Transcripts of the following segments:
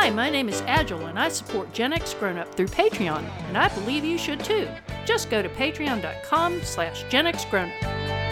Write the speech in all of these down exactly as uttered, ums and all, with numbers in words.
Hi, my name is Agile, and I support Gen X Grown Up through Patreon, and I believe you should too. Just go to patreon.com slash Gen X Grown Up.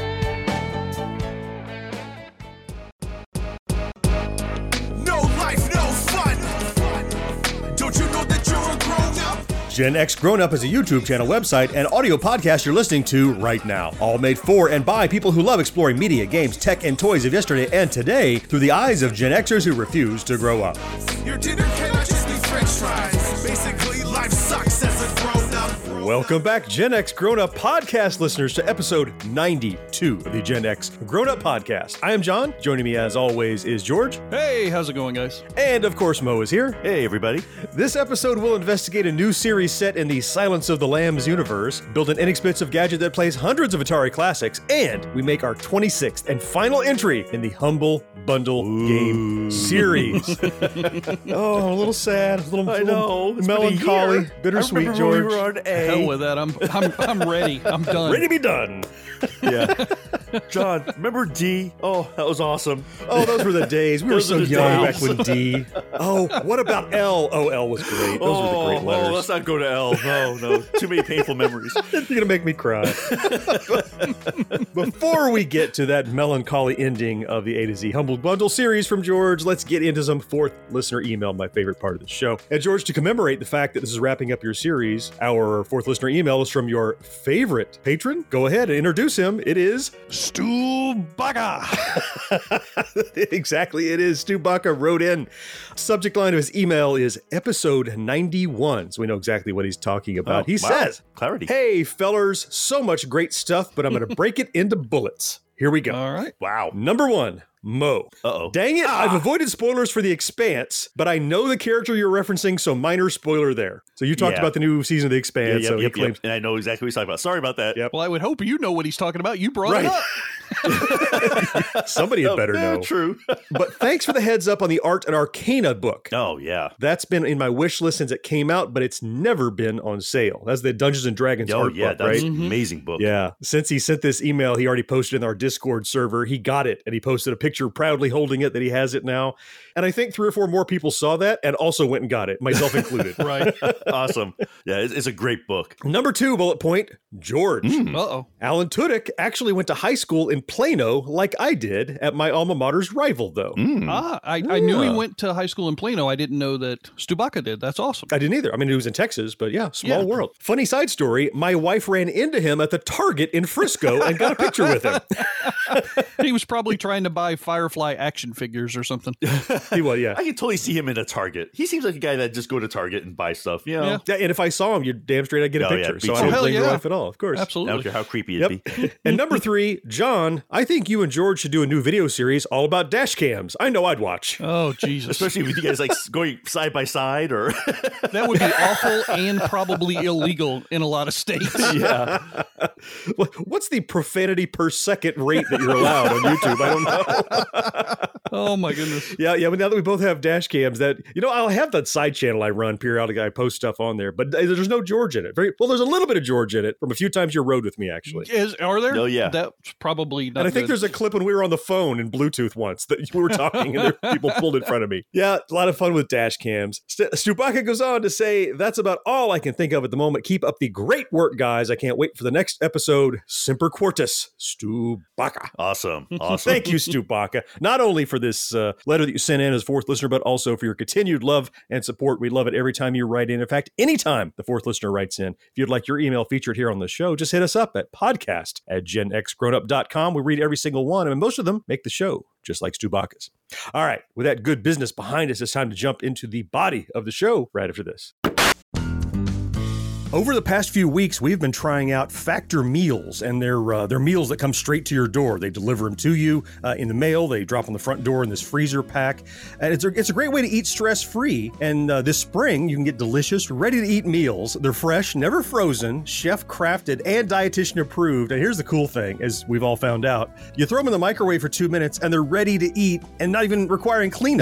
Gen X Grown Up is a YouTube channel, website, and audio podcast you're listening to right now. All made for and by people who love exploring media, games, tech, and toys of yesterday and today through the eyes of Gen Xers who refuse to grow up. Your dinner cannot just be French fries. Basically, life sucks as a grown up. Welcome back, Gen X Grown Up podcast listeners, to episode ninety-two of the Gen X Grown Up podcast. I am John. Joining me, as always, is George. Hey, how's it going, guys? And, of course, Mo is here. Hey, everybody. This episode will investigate a new series set in the Silence of the Lambs universe, build an inexpensive gadget that plays hundreds of Atari classics, and we make our twenty-sixth and final entry in the Humble Bundle Ooh. Game series. Oh, I'm a little sad, a little, I little know. melancholy, bittersweet, George. We were on A. Hell with that. I'm I'm I'm ready. I'm done. Ready to be done. Yeah. John, remember D? Oh, that was awesome. Oh, those were the days. We were Those so are the young days. back when D. Oh, what about L? Oh, L was great. Those oh, were the great letters. Oh, let's not go to L. No, no. Too many painful memories. You're going to make me cry. Before we get to that melancholy ending of the A to Z Humble Bundle series from George, let's get into some fourth listener email, my favorite part of the show. And George, to commemorate the fact that this is wrapping up your series, our fourth listener email is from your favorite patron. Go ahead and introduce him. It is Stu Baca. Exactly, it is. Stu Baca wrote in. Subject line of his email is episode ninety-one, so we know exactly what he's talking about. Oh, he wow. says, Clarity. Hey, fellers, so much great stuff, but I'm going to break it into bullets. Here we go. All right. Wow. Number one, Mo. Uh-oh. Dang it, Ah. I've avoided spoilers for The Expanse, but I know the character you're referencing, so minor spoiler there. So you talked Yeah. about the new season of The Yeah, Expanse, yep, so he yep, claims... yep. And I know exactly what he's talking about. Sorry about that. Yep. Well, I would hope you know what he's talking about. You brought Right. it up. Somebody had Oh, better eh, know. True. But thanks for the heads up on the Art and Arcana book. Oh, yeah. That's been in my wish list since it came out, but it's never been on sale. That's the Dungeons and Dragons Oh, art yeah. book, That's right? an Mhm. amazing book. Yeah. Since he sent this email, he already posted in our Discord server. He got it, and he posted a picture proudly holding it that he has it now. And I think three or four more people saw that and also went and got it, myself included. Right. Awesome. Yeah, it's, it's a great book. Number two bullet point, George. Mm. Uh-oh. Alan Tudyk actually went to high school in Plano like I did, at my alma mater's rival, though. Mm. Ah, I, I knew he Yeah. went to high school in Plano. I didn't know that Stu Baca did. That's awesome. I didn't either. I mean, he was in Texas, but yeah, small Yeah. world. Funny side story, my wife ran into him at the Target in Frisco and got a picture with him. He was probably trying to buy Firefly action figures or something. He was, yeah. I can totally see him in a Target. He seems like a guy that just go to Target and buy stuff. You know? Yeah. Yeah, and if I saw him, you're damn straight I'd get a Oh, yeah, picture. me so I too. don't Hell blame your yeah. wife at all, of course. I don't Absolutely. care how creepy it'd Yep. be. And number three, John, I think you and George should do a new video series all about dash cams. I know I'd watch. Oh, Jesus. Especially with you guys like going side by side or That would be awful and probably illegal in a lot of states. yeah. What- What's the profanity per second rate that you're allowed on YouTube? I don't know. Oh, my goodness. Yeah, yeah. But now that we both have dash cams, that you know, I'll have that side channel I run periodically. I post stuff on there, but there's no George in it. Very well. There's a little bit of George in it from a few times you rode with me, actually. Is, are there? Oh, yeah. That's probably not And I think good. there's a clip when we were on the phone in Bluetooth once that we were talking and there were people pulled in front of me. Yeah, a lot of fun with dash cams. St- Stu Baca goes on to say, that's about all I can think of at the moment. Keep up the great work, guys. I can't wait for the next episode. Semper Quartus, Stu Baca. Awesome. Awesome. Thank you, Stu Baca, not only for this uh, letter that you sent in as fourth listener, but also for your continued love and support. We love it every time you write in. In fact, anytime the fourth listener writes in, if you'd like your email featured here on the show, just hit us up at podcast at gen x grown up dot com. We read every single one, and most of them make the show, just like Stu Baca's. All right, with that good business behind us, it's time to jump into the body of the show right after this. Over the past few weeks, we've been trying out Factor meals, and they're uh, they're meals that come straight to your door. They deliver them to you uh, in the mail. They drop on the front door in this freezer pack, and it's a, it's a great way to eat stress-free. And uh, this spring, you can get delicious, ready-to-eat meals. They're fresh, never frozen, chef-crafted, and dietitian-approved. And here's the cool thing, as we've all found out, you throw them in the microwave for two minutes, and they're ready to eat, and not even requiring cleanup.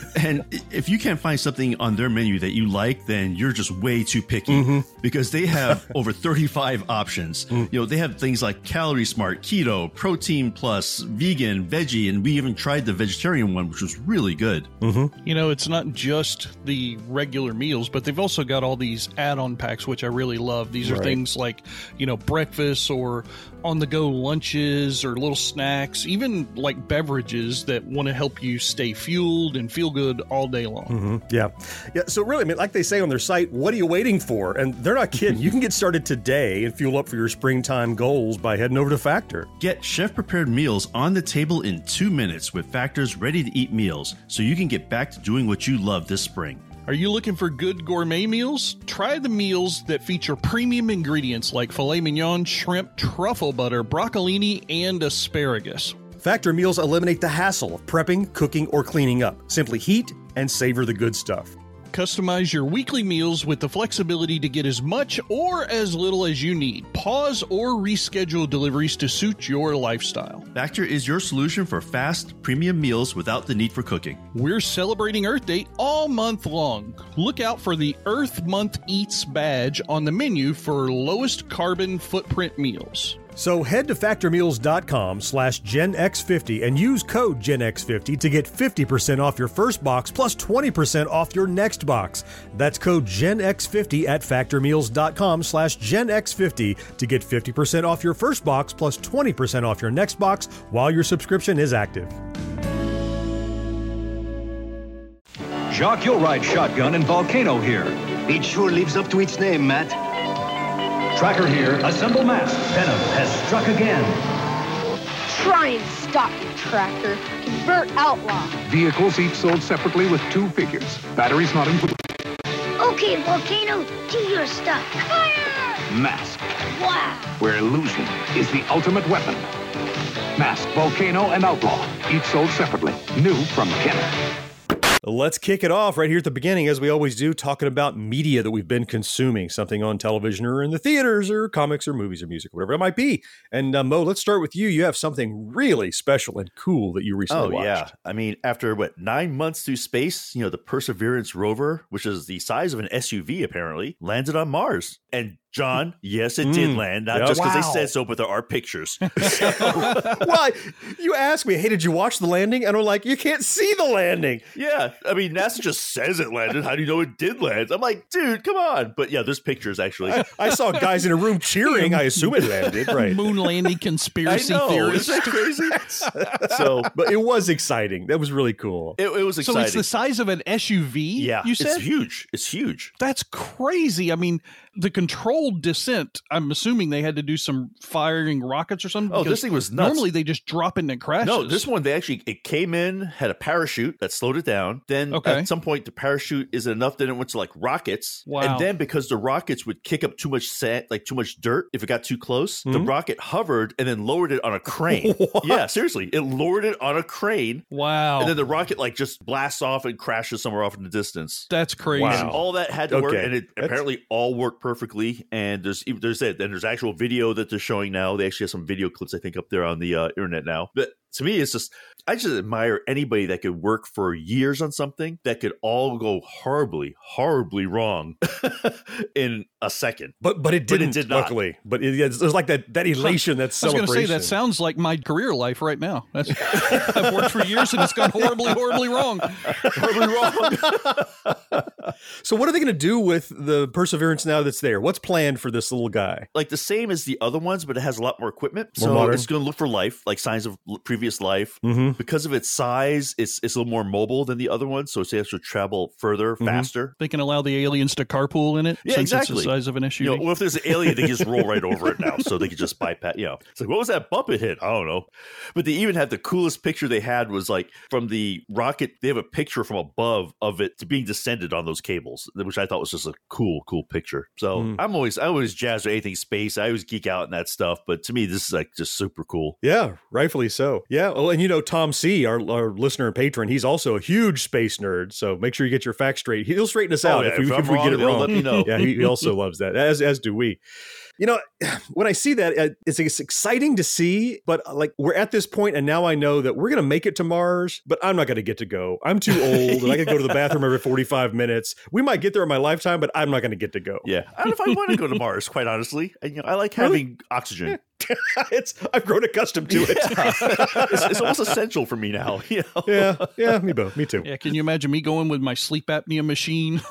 And if you can't find something on their menu that you like, then you're just way too picky mm-hmm. because they have over thirty-five options. Mm. You know, they have things like Calorie Smart, Keto, Protein Plus, Vegan, Veggie, and we even tried the vegetarian one, which was really good. Mm-hmm. You know, it's not just the regular meals, but they've also got all these add-on packs, which I really love. These are right. things like, you know, breakfast or on-the-go lunches or little snacks, even like beverages that want to help you stay fueled and feel good all day long. Mm-hmm. Yeah. Yeah. So really, I mean, like they say on their site, what are you waiting for? And they're not kidding. You can get started today and fuel up for your springtime goals by heading over to Factor. Get chef-prepared meals on the table in two minutes with Factor's ready-to-eat meals so you can get back to doing what you love this spring. Are you looking for good gourmet meals? Try the meals that feature premium ingredients like filet mignon, shrimp, truffle butter, broccolini, and asparagus. Factor meals eliminate the hassle of prepping, cooking, or cleaning up. Simply heat and savor the good stuff. Customize your weekly meals with the flexibility to get as much or as little as you need. Pause or reschedule deliveries to suit your lifestyle. Factor is your solution for fast, premium meals without the need for cooking. We're celebrating Earth Day all month long. Look out for the Earth Month Eats badge on the menu for lowest carbon footprint meals. So head to factormeals.com slash Gen X fifty and use code Gen X fifty to get fifty percent off your first box plus twenty percent off your next box. That's code Gen X fifty at factormeals.com slash Gen X fifty to get fifty percent off your first box plus twenty percent off your next box while your subscription is active. Jacques, you'll ride shotgun in Volcano here. It sure lives up to its name, Matt. Tracker here. Assemble mask. Venom has struck again. Try and stop me, Tracker. Convert outlaw. Vehicles each sold separately with two figures. Batteries not included. Okay, Volcano, do your stuff. Fire! Mask. Wow. Where illusion is the ultimate weapon. Mask, Volcano, and Outlaw. Each sold separately. New from Kenner. Let's kick it off right here at the beginning, as we always do, talking about media that we've been consuming, something on television or in the theaters or comics or movies or music, whatever it might be. And uh, Mo, let's start with you. You have something really special and cool that you recently oh, watched. yeah. I mean, after, what, nine months through space, you know, the Perseverance rover, which is the size of an S U V, apparently, landed on Mars. And John, yes, it mm. did land, not yep. just because wow. they said so, but there are pictures. So, well, you asked me, hey, did you watch the landing? And I'm like, you can't see the landing. Yeah, I mean, NASA just says it landed. How do you know it did land? I'm like, dude, come on. But yeah, there's pictures, actually. I, I saw guys in a room cheering. I assume it landed, right? Moon landing conspiracy I know. theories. Isn't that crazy? So, but it was exciting. That was really cool. It, it was exciting. So it's the size of an S U V? Yeah, you said? It's huge. It's huge. That's crazy. I mean, the controlled descent, I'm assuming they had to do some firing rockets or something. Oh, this thing was nuts. Normally they just drop in and crashes. No, this one, they actually, it came in, had a parachute that slowed it down. Then okay. at some point, the parachute isn't enough. Then it went to like rockets. Wow. And then because the rockets would kick up too much sand, like too much dirt, if it got too close, mm-hmm. the rocket hovered and then lowered it on a crane. Yeah, seriously. It lowered it on a crane. Wow. And then the rocket like just blasts off and crashes somewhere off in the distance. That's crazy. Wow. And all that had to okay. work. And it That's... apparently all worked perfectly. And there's there's it. And there's actual video that they're showing now. They actually have some video clips, I think, up there on the uh, internet now. But to me, it's just, I just admire anybody that could work for years on something that could all go horribly, horribly wrong in a second. But but it didn't, but it did not. Luckily. But it, it was like that that elation, that celebration. I was going to say, that sounds like my career life right now. That's, I've worked for years and it's gone horribly, horribly wrong. Horribly wrong. So what are they going to do with the Perseverance now that's there? What's planned for this little guy? Like the same as the other ones, but it has a lot more equipment. More so modern. It's going to look for life, like signs of previous life. Mm-hmm. Because of its size, it's it's a little more mobile than the other ones, so it's able to travel further, mm-hmm. faster. They can allow the aliens to carpool in it. Yeah, since exactly. It's the size of an S U V. You know, well, if there's an alien, they can just roll right over it now, so they can just bypass. You know, it's like, what was that bump it hit? I don't know. But they even had the coolest picture they had was like from the rocket. They have a picture from above of it to being descended on those cables, which I thought was just a cool, cool picture. So mm. I'm always, I always jazz with anything space. I always geek out in that stuff. But to me, this is like just super cool. Yeah, rightfully so. Yeah. Well, and you know, Tom C, our, our listener and patron, he's also a huge space nerd. So make sure you get your facts straight. He'll straighten us out oh, yeah, if, we, if, if we wrong, get it wrong. Let me know. Yeah, he, he also loves that, as as do we. You know, when I see that, uh, it's, it's exciting to see, but like we're at this point and now I know that we're going to make it to Mars, but I'm not going to get to go. I'm too old and I can go to the bathroom every forty-five minutes. We might get there in my lifetime, but I'm not going to get to go. Yeah. I don't know if I want to go to Mars, quite honestly. And, you know, I like having really? oxygen. Yeah. it's I've grown accustomed to it. Yeah. it's, it's almost essential for me now. You know? Yeah, yeah, me both. Me too. Yeah, can you imagine me going with my sleep apnea machine?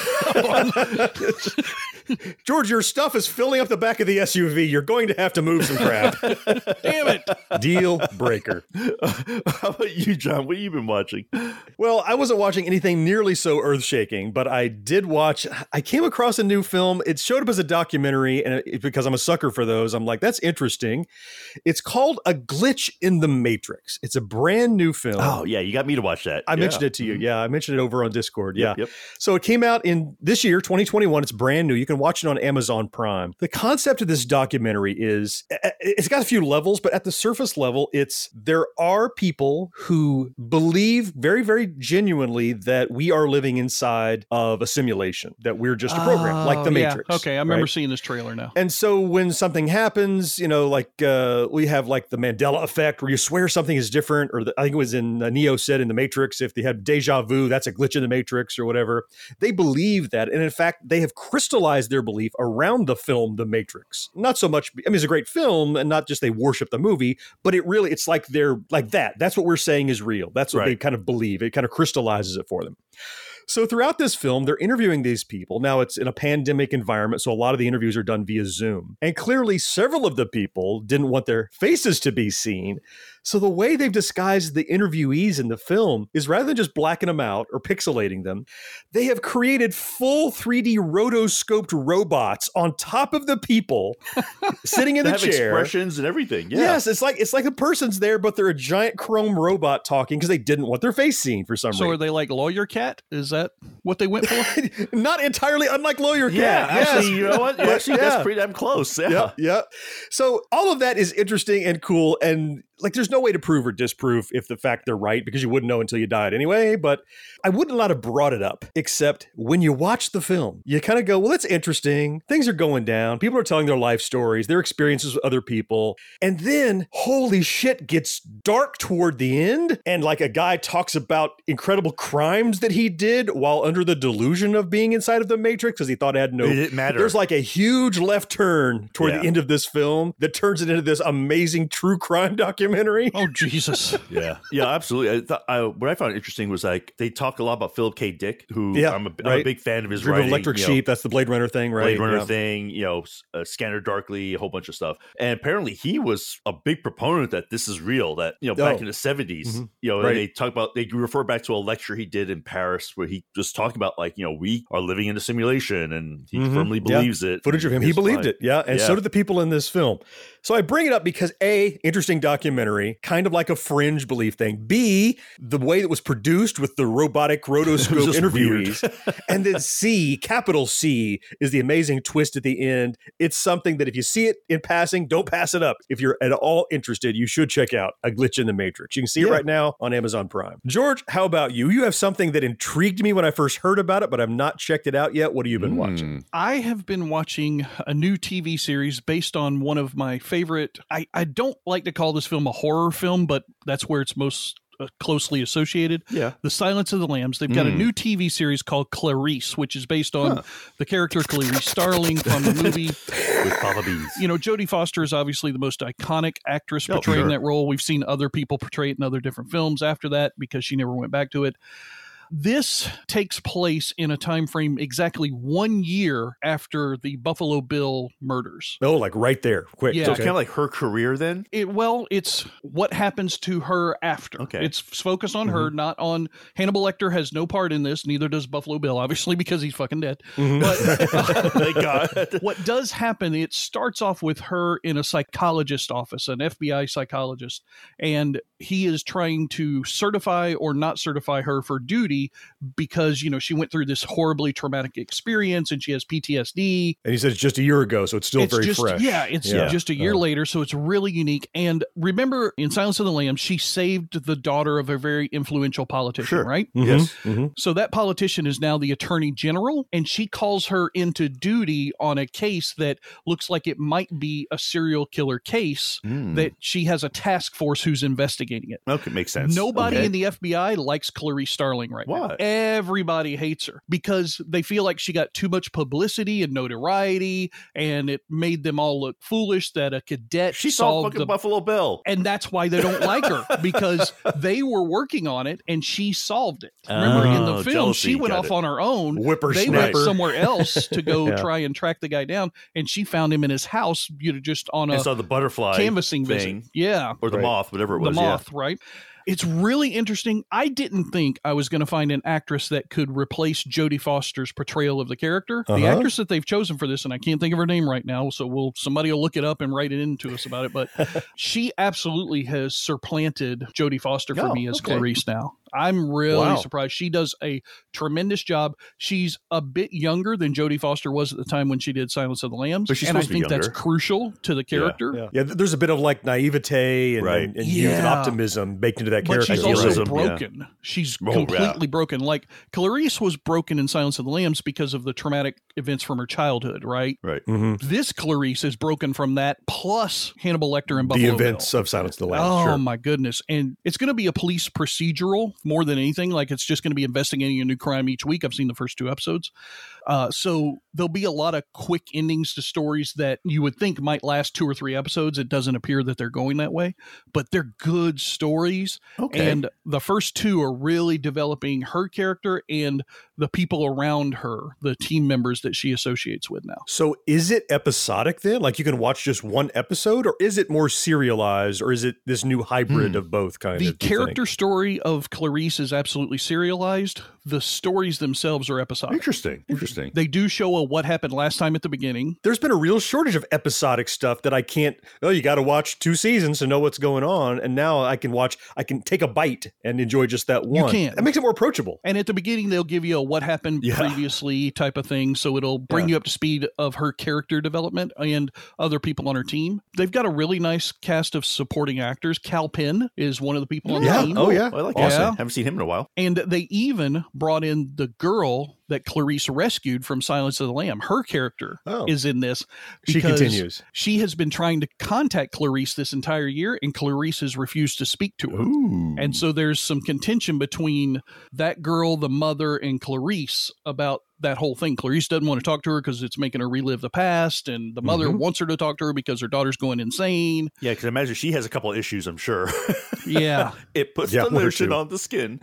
George, your stuff is filling up the back of the S U V. You're going to have to move some crap. Damn it. Deal breaker. Uh, how about you, John? What have you been watching? Well, I wasn't watching anything nearly so earth-shaking, but I did watch, I came across a new film. It showed up as a documentary, and it, because I'm a sucker for those, I'm like, that's interesting. It's called A Glitch in the Matrix. It's a brand new film. Oh, yeah, you got me to watch that. I yeah. mentioned it to you. Yeah, I mentioned it over on Discord. Yeah. Yep, yep. So it came out in this year, twenty twenty-one. It's brand new. You can watch it on Amazon Prime. The concept of this documentary is, it's got a few levels, but at the surface level, it's there are people who believe very, very genuinely that we are living inside of a simulation, that we're just a program, oh, like the yeah. Matrix. Okay, I remember right? seeing this trailer now. And so when something happens, you know, like uh, we have like the Mandela effect where you swear something is different, or the, I think it was in uh, Neo said in the Matrix, if they had deja vu, that's a glitch in the Matrix or whatever. They believe that. And in fact, they have crystallized their belief around the film The Matrix. Not so much, I mean, it's a great film and not just they worship the movie, but it really, it's like they're like that. That's what we're saying is real. That's what right. they kind of believe. It kind of crystallizes it for them. So throughout this film, they're interviewing these people. Now it's in a pandemic environment, so a lot of the interviews are done via Zoom. And clearly several of the people didn't want their faces to be seen. So the way they've disguised the interviewees in the film is rather than just blacking them out or pixelating them, they have created full three D rotoscoped robots on top of the people sitting in they the have chair. Expressions and everything. Yeah. Yes, it's like it's like the person's there, but they're a giant chrome robot talking because they didn't want their face seen for some so reason. So are they like Lawyer Cat? Is that what they went for? Not entirely unlike Lawyer Cat. Yeah, actually, yes. you know what? Actually, yeah. that's pretty damn close. Yeah. yeah, yeah. So all of that is interesting and cool, and like there's no way to prove or disprove if the fact they're right, because you wouldn't know until you died anyway. But I wouldn't not have brought it up, except when you watch the film, you kind of go, well, that's interesting. Things are going down. People are telling their life stories, their experiences with other people. And then, holy shit, gets dark toward the end. And like a guy talks about incredible crimes that he did while under the delusion of being inside of the Matrix because he thought it had no... It didn't matter. There's like a huge left turn toward yeah. the end of this film that turns it into this amazing true crime documentary. Oh, Jesus. yeah. Yeah, absolutely. I thought, I, what I found interesting was like they talk a lot about Philip K. Dick, who yeah, I'm, a, right. I'm a big fan of his Dream writing. Of Electric you Sheep, know, that's the Blade Runner thing, right? Blade Runner yeah. thing, you know, uh, Scanner Darkly, a whole bunch of stuff. And apparently he was a big proponent that this is real, that, you know, back oh. in the seventies, mm-hmm. you know, right. they talk about, they refer back to a lecture he did in Paris where he just talked about like, you know, we are living in a simulation, and he mm-hmm. firmly believes yeah. it. Footage of him. He believed fine. it. Yeah. And yeah. so did the people in this film. So I bring it up because A, interesting documentary, kind of like a Fringe belief thing. B, the way it was produced with the robotic rotoscope interviewees. And then C, capital C, is the amazing twist at the end. It's something that if you see it in passing, don't pass it up. If you're at all interested, you should check out A Glitch in the Matrix. You can see yeah. it right now on Amazon Prime. George, how about you? You have something that intrigued me when I first heard about it, but I've not checked it out yet. What have you been mm. watching? I have been watching a new T V series based on one of my favorite, I, I don't like to call this film a horror film, but that's where it's most uh, closely associated. Yeah. The Silence of the Lambs. They've got mm. a new T V series called Clarice, which is based on huh. the character Clarice Starling from the movie with Papa Beans. You know, Jodie Foster is obviously the most iconic actress oh, portraying sure. that role. We've seen other people portray it in other different films after that because she never went back to it. This takes place in a time frame exactly one year after the Buffalo Bill murders. Oh, like right there. Quick. Yeah. So it's kind of like her career then? It, well, it's what happens to her after. Okay. It's focused on mm-hmm. her, not on... Hannibal Lecter has no part in this, neither does Buffalo Bill, obviously, because he's fucking dead. Mm-hmm. But thank God. What does happen, it starts off with her in a psychologist's office, an F B I psychologist, and he is trying to certify or not certify her for duty Judy because, you know, she went through this horribly traumatic experience and she has P T S D. And he said it's just a year ago, so it's still it's very just, fresh. Yeah, it's yeah. just a year uh, later, so it's really unique. And remember, in Silence of the Lambs, she saved the daughter of a very influential politician, Sure. right? mm-hmm, Yes. Mm-hmm. So that politician is now the attorney general, and she calls her into duty on a case that looks like it might be a serial killer case Mm. that she has a task force who's investigating it. Okay, makes sense. Nobody Okay. in the F B I likes Clarice Starling right Why? now. Everybody hates her because they feel like she got too much publicity and notoriety, and it made them all look foolish that a cadet She saw solved fucking the Buffalo Bill. and that's why they don't like her, because they were working on it and she solved it. Remember, in the Oh, film, jealousy, she went got off it. on her own. They Whippersnapper. went somewhere else to go Yeah. try and track the guy down, and she found him in his house, you know, just on a And saw the butterfly canvassing thing, visit. Yeah. or the Right. moth, whatever it was. The moth, right? It's really interesting. I didn't think I was going to find an actress that could replace Jodie Foster's portrayal of the character. The Uh-huh. actress that they've chosen for this, and I can't think of her name right now, so we'll somebody will look it up and write it into us about it. But she absolutely has supplanted Jodie Foster for Oh, me as okay. Clarice now. I'm really Wow. surprised. She does a tremendous job. She's a bit younger than Jodie Foster was at the time when she did Silence of the Lambs, But she's and I supposed to be think that's younger. crucial to the character. Yeah. yeah, th- there's a bit of like naivete and, Right. and, and youth and Yeah. optimism baked into that But character. she's Idealism, also yeah. broken. She's Oh, completely yeah. broken. Like Clarice was broken in Silence of the Lambs because of the traumatic events from her childhood, right? Right. Mhm. This Clarice is broken from that, plus Hannibal Lecter and The Buffalo events Bill. of Silence of the Lambs. Oh sure. my goodness. And it's going to be a police procedural more than anything. Like it's just going to be investigating a new crime each week. I've seen the first two episodes. Uh, so there'll be a lot of quick endings to stories that you would think might last two or three episodes. It doesn't appear that they're going that way, but they're good stories. Okay. And the first two are really developing her character and the people around her, the team members that she associates with now. So is it episodic then? Like you can watch just one episode, or is it more serialized, or is it this new hybrid Hmm. of both kind The of? do you think? character story of Clarice is absolutely serialized. The stories themselves are episodic. Interesting. Interesting. They do show a what happened last time at the beginning. There's been a real shortage of episodic stuff that I can't. Oh, you got to watch two seasons to know what's going on, and now I can watch. I can take a bite and enjoy just that You one. can. That makes it more approachable. And at the beginning, they'll give you a what happened Yeah. previously type of thing. So it'll bring Yeah. you up to speed of her character development and other people on her team. They've got a really nice cast of supporting actors. Cal Penn is one of the people on Yeah. the team. Oh, yeah. I like Yeah. that. Haven't seen him in a while. And they even brought in the girl that Clarice rescued from Silence of the Lamb. Her character Oh. is in this. She because continues. She has been trying to contact Clarice this entire year, and Clarice has refused to speak to her. Ooh. And so there's some contention between that girl, the mother, and Clarice about that whole thing. Clarice doesn't want to talk to her because it's making her relive the past, and the mother Mhm. wants her to talk to her because her daughter's going insane. Yeah, because I imagine she has a couple of issues, I'm sure. Yeah. It puts Yeah, the one or lotion two. on the skin.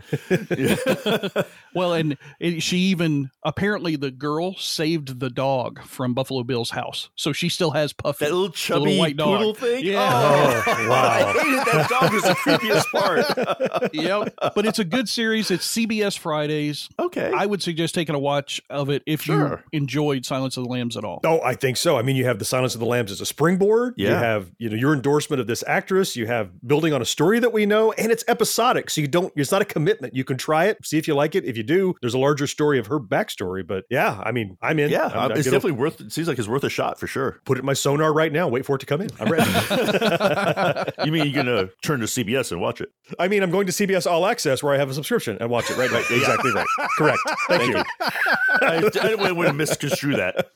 Well, and it, she even, apparently the girl saved the dog from Buffalo Bill's house. So she still has Puffy. That little the chubby white dog. poodle thing? Yeah. Oh, wow. I hated that dog. It was the creepiest part. Yep. But it's a good series. It's C B S Fridays. Okay. I would suggest taking a watch of it if Sure. you enjoyed Silence of the Lambs at all. Oh, I think so. I mean, you have the Silence of the Lambs as a springboard. You Yeah. have, you know, your endorsement of this actress. You have building on a story that we know, and it's episodic. So you don't, it's not a commitment. You can try it, see if you like it. If you do, there's a larger story of her backstory. But yeah, I mean, I'm in. yeah, I'm, uh, I'm it's gonna definitely worth it. Seems like it's worth a shot for sure. put it in my sonar right now. Wait for it to come in. I'm ready. You mean you're going to turn to C B S and watch it? I mean, I'm going to C B S All Access where I have a subscription and watch it. Right, right. Exactly right. Correct. Thank, you. I, I didn't want to misconstrue that.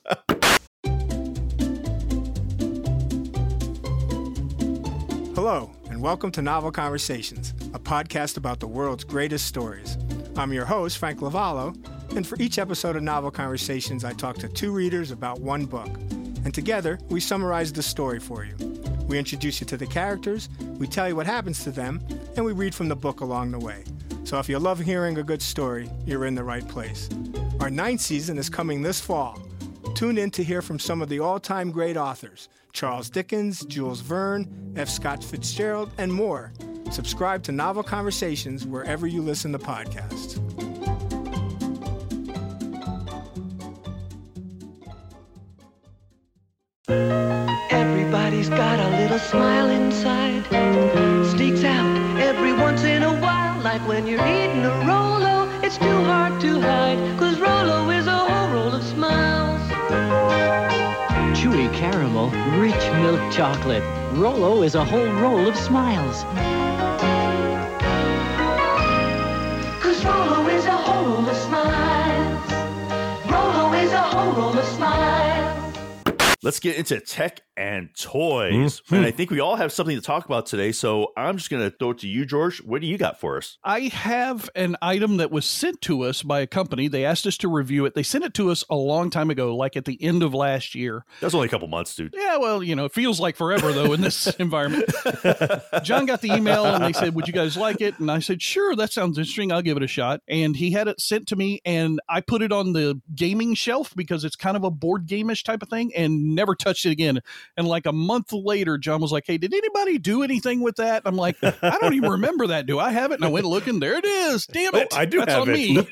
Hello, and welcome to Novel Conversations, a podcast about the world's greatest stories. I'm your host, Frank Lavallo, and for each episode of Novel Conversations, I talk to two readers about one book. And together, we summarize the story for you. We introduce you to the characters, we tell you what happens to them, and we read from the book along the way. So if you love hearing a good story, you're in the right place. Our ninth season is coming this fall. Tune in to hear from some of the all-time great authors, Charles Dickens, Jules Verne, F. Scott Fitzgerald, and more. Subscribe to Novel Conversations wherever you listen to podcasts. Everybody's got a little smile inside, sneaks out every once in a while, like when you're eating a Rolo It's too hard to hide, cause Rolo is a whole roll of smiles. Chewy caramel, rich milk chocolate. Rolo is a whole roll of smiles. Cause Rolo is a whole roll of smiles. Rolo is a whole roll of smiles. Let's get into tech and toys. Mm-hmm. And I think we all have something to talk about today. So I'm just going to throw it to you, George. What do you got for us? I have an item that was sent to us by a company. They asked us to review it. They sent it to us a long time ago, like at the end of last year. That's only a couple months, dude. Yeah, well, you know, it feels like forever, though, in this environment. John got the email, and they said, would you guys like it? And I said, sure, that sounds interesting. I'll give it a shot. And he had it sent to me, and I put it on the gaming shelf because it's kind of a board game-ish type of thing, and never touched it again. And like a month later, John was like, hey, did anybody do anything with that? I'm like, I don't even remember that. Do I have it? And I went looking. There it is. Damn it. Oh, I do That's have on it. me.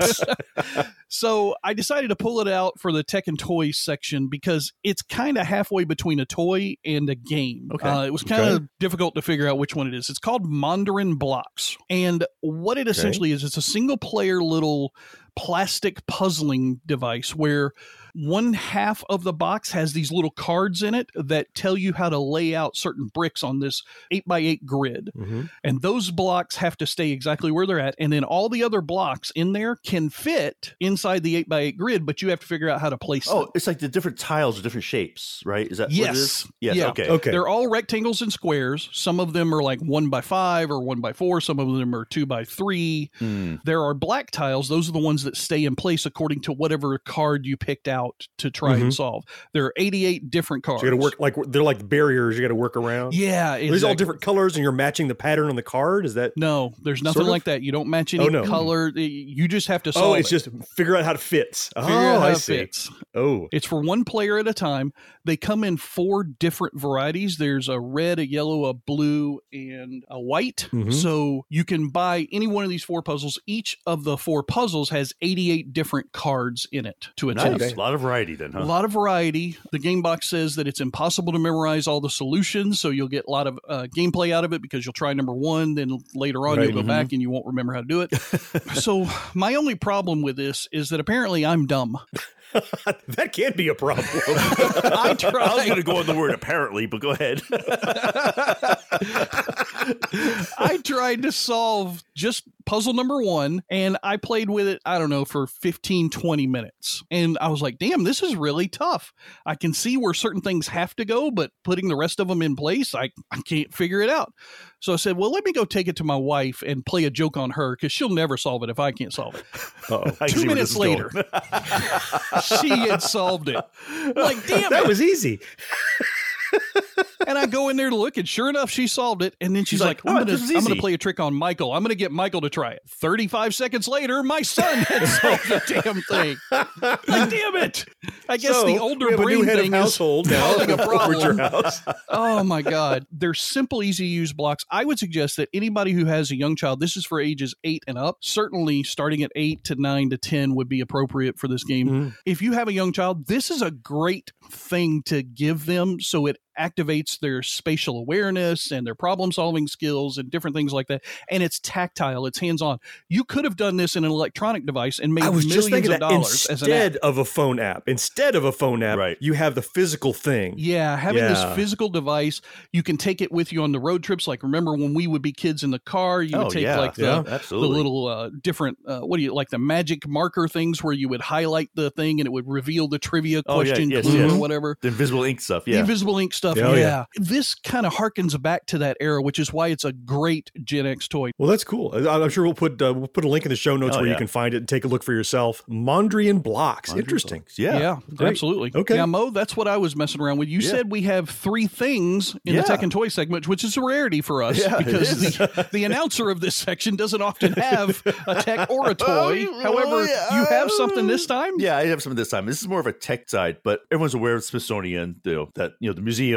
So I decided to pull it out for the tech and toys section because it's kind of halfway between a toy and a game. Okay. Uh, it was kind of Okay. difficult to figure out which one it is. It's called Mandarin Blocks. And what it Okay. essentially is, it's a single player little plastic puzzling device where one half of the box has these little cards in it that tell you how to lay out certain bricks on this eight by eight grid. Mm-hmm. And those blocks have to stay exactly where they're at. And then all the other blocks in there can fit inside the eight by eight grid, but you have to figure out how to place Oh, them. it's like the different tiles are different shapes, right? Is that Yes. what it is? Yes. Yeah. Okay. Okay. They're all rectangles and squares. Some of them are like one by five or one by four. Some of them are two by three. Mm. There are black tiles. Those are the ones that stay in place according to whatever card you picked out to try Mhm. and solve. There are eighty-eight different cards. So you got to work like they're like barriers. You got to work around. Yeah, Are these all exactly. different colors, and you're matching the pattern on the card. Is that? No, there's nothing Sort of? like that. You don't match any Oh, no. color. You just have to solve Oh, it's it. just figure out how it fits. Figure oh, out how I it see. fits. Oh, It's for one player at a time. They come in four different varieties. There's a red, a yellow, a blue, and a white. Mhm. So you can buy any one of these four puzzles. Each of the four puzzles has eighty-eight different cards in it to attempt. Nice. A lot of variety then, huh? A lot of variety. The game box says that it's impossible to memorize all the solutions, so you'll get a lot of uh, gameplay out of it because you'll try number one, then later on Right. you'll go Mhm. back and you won't remember how to do it. So my only problem with this is that apparently I'm dumb. that can't be a problem. I tried. I was going to go on the word apparently, but go ahead. I tried to solve just puzzle number one, and I played with it, I don't know, for fifteen, twenty minutes. And I was like, damn, this is really tough. I can see where certain things have to go, but putting the rest of them in place, I, I can't figure it out. So I said, well, let me go take it to my wife and play a joke on her because she'll never solve it if I can't solve it. Uh-oh. I Two see where minutes this is later, going. she had solved it. I'm like, damn that it. was easy. And I go in there to look, and sure enough, she solved it. And then she's, She's like, like, I'm "Oh, gonna, this is I'm gonna easy." play a trick on Michael. I'm gonna get Michael to try it. Thirty-five seconds later, my son had solved the damn thing. Like, damn it! I guess So, the older we have a brain new head of thing is household now causing a over at problem. your house. Oh my God. They're simple, easy to use blocks. I would suggest that anybody who has a young child, this is for ages eight and up, certainly starting at eight to nine to ten would be appropriate for this game. Mhm. If you have a young child, this is a great thing to give them so it activates their spatial awareness and their problem solving skills and different things like that. And it's tactile, it's hands on. You could have done this in an electronic device and made I was millions just thinking of that dollars as an app. instead of a phone app, instead of a phone app, Right. you have the physical thing. Yeah, having Yeah. this physical device, you can take it with you on the road trips. Like, remember when we would be kids in the car, you Oh, would take yeah. like the, Yeah, the absolutely. little uh, different, uh, what do you, like the magic marker things where you would highlight the thing and it would reveal the trivia Oh, yeah, question yes, clue yes. or whatever. The invisible ink stuff, The yeah. invisible ink stuff. Oh, yeah. yeah. This kind of harkens back to that era, which is why it's a great Gen X toy. Well, that's cool. I- I'm sure we'll put uh, we'll put a link in the show notes Oh, where you yeah. can find it and take a look for yourself. Mondrian blocks. Mondrian Interesting. blocks. Yeah. Yeah, Great. absolutely. Okay. Yeah, Mo, that's what I was messing around with. You Yeah. said we have three things in Yeah. the tech and toy segment, which is a rarity for us Yeah, it because is. the, the announcer of this section doesn't often have a tech or a toy. Oh, However, yeah. you have something this time? Yeah, I have something this time. This is more of a tech side, but everyone's aware of Smithsonian, you know, that, you know, the museum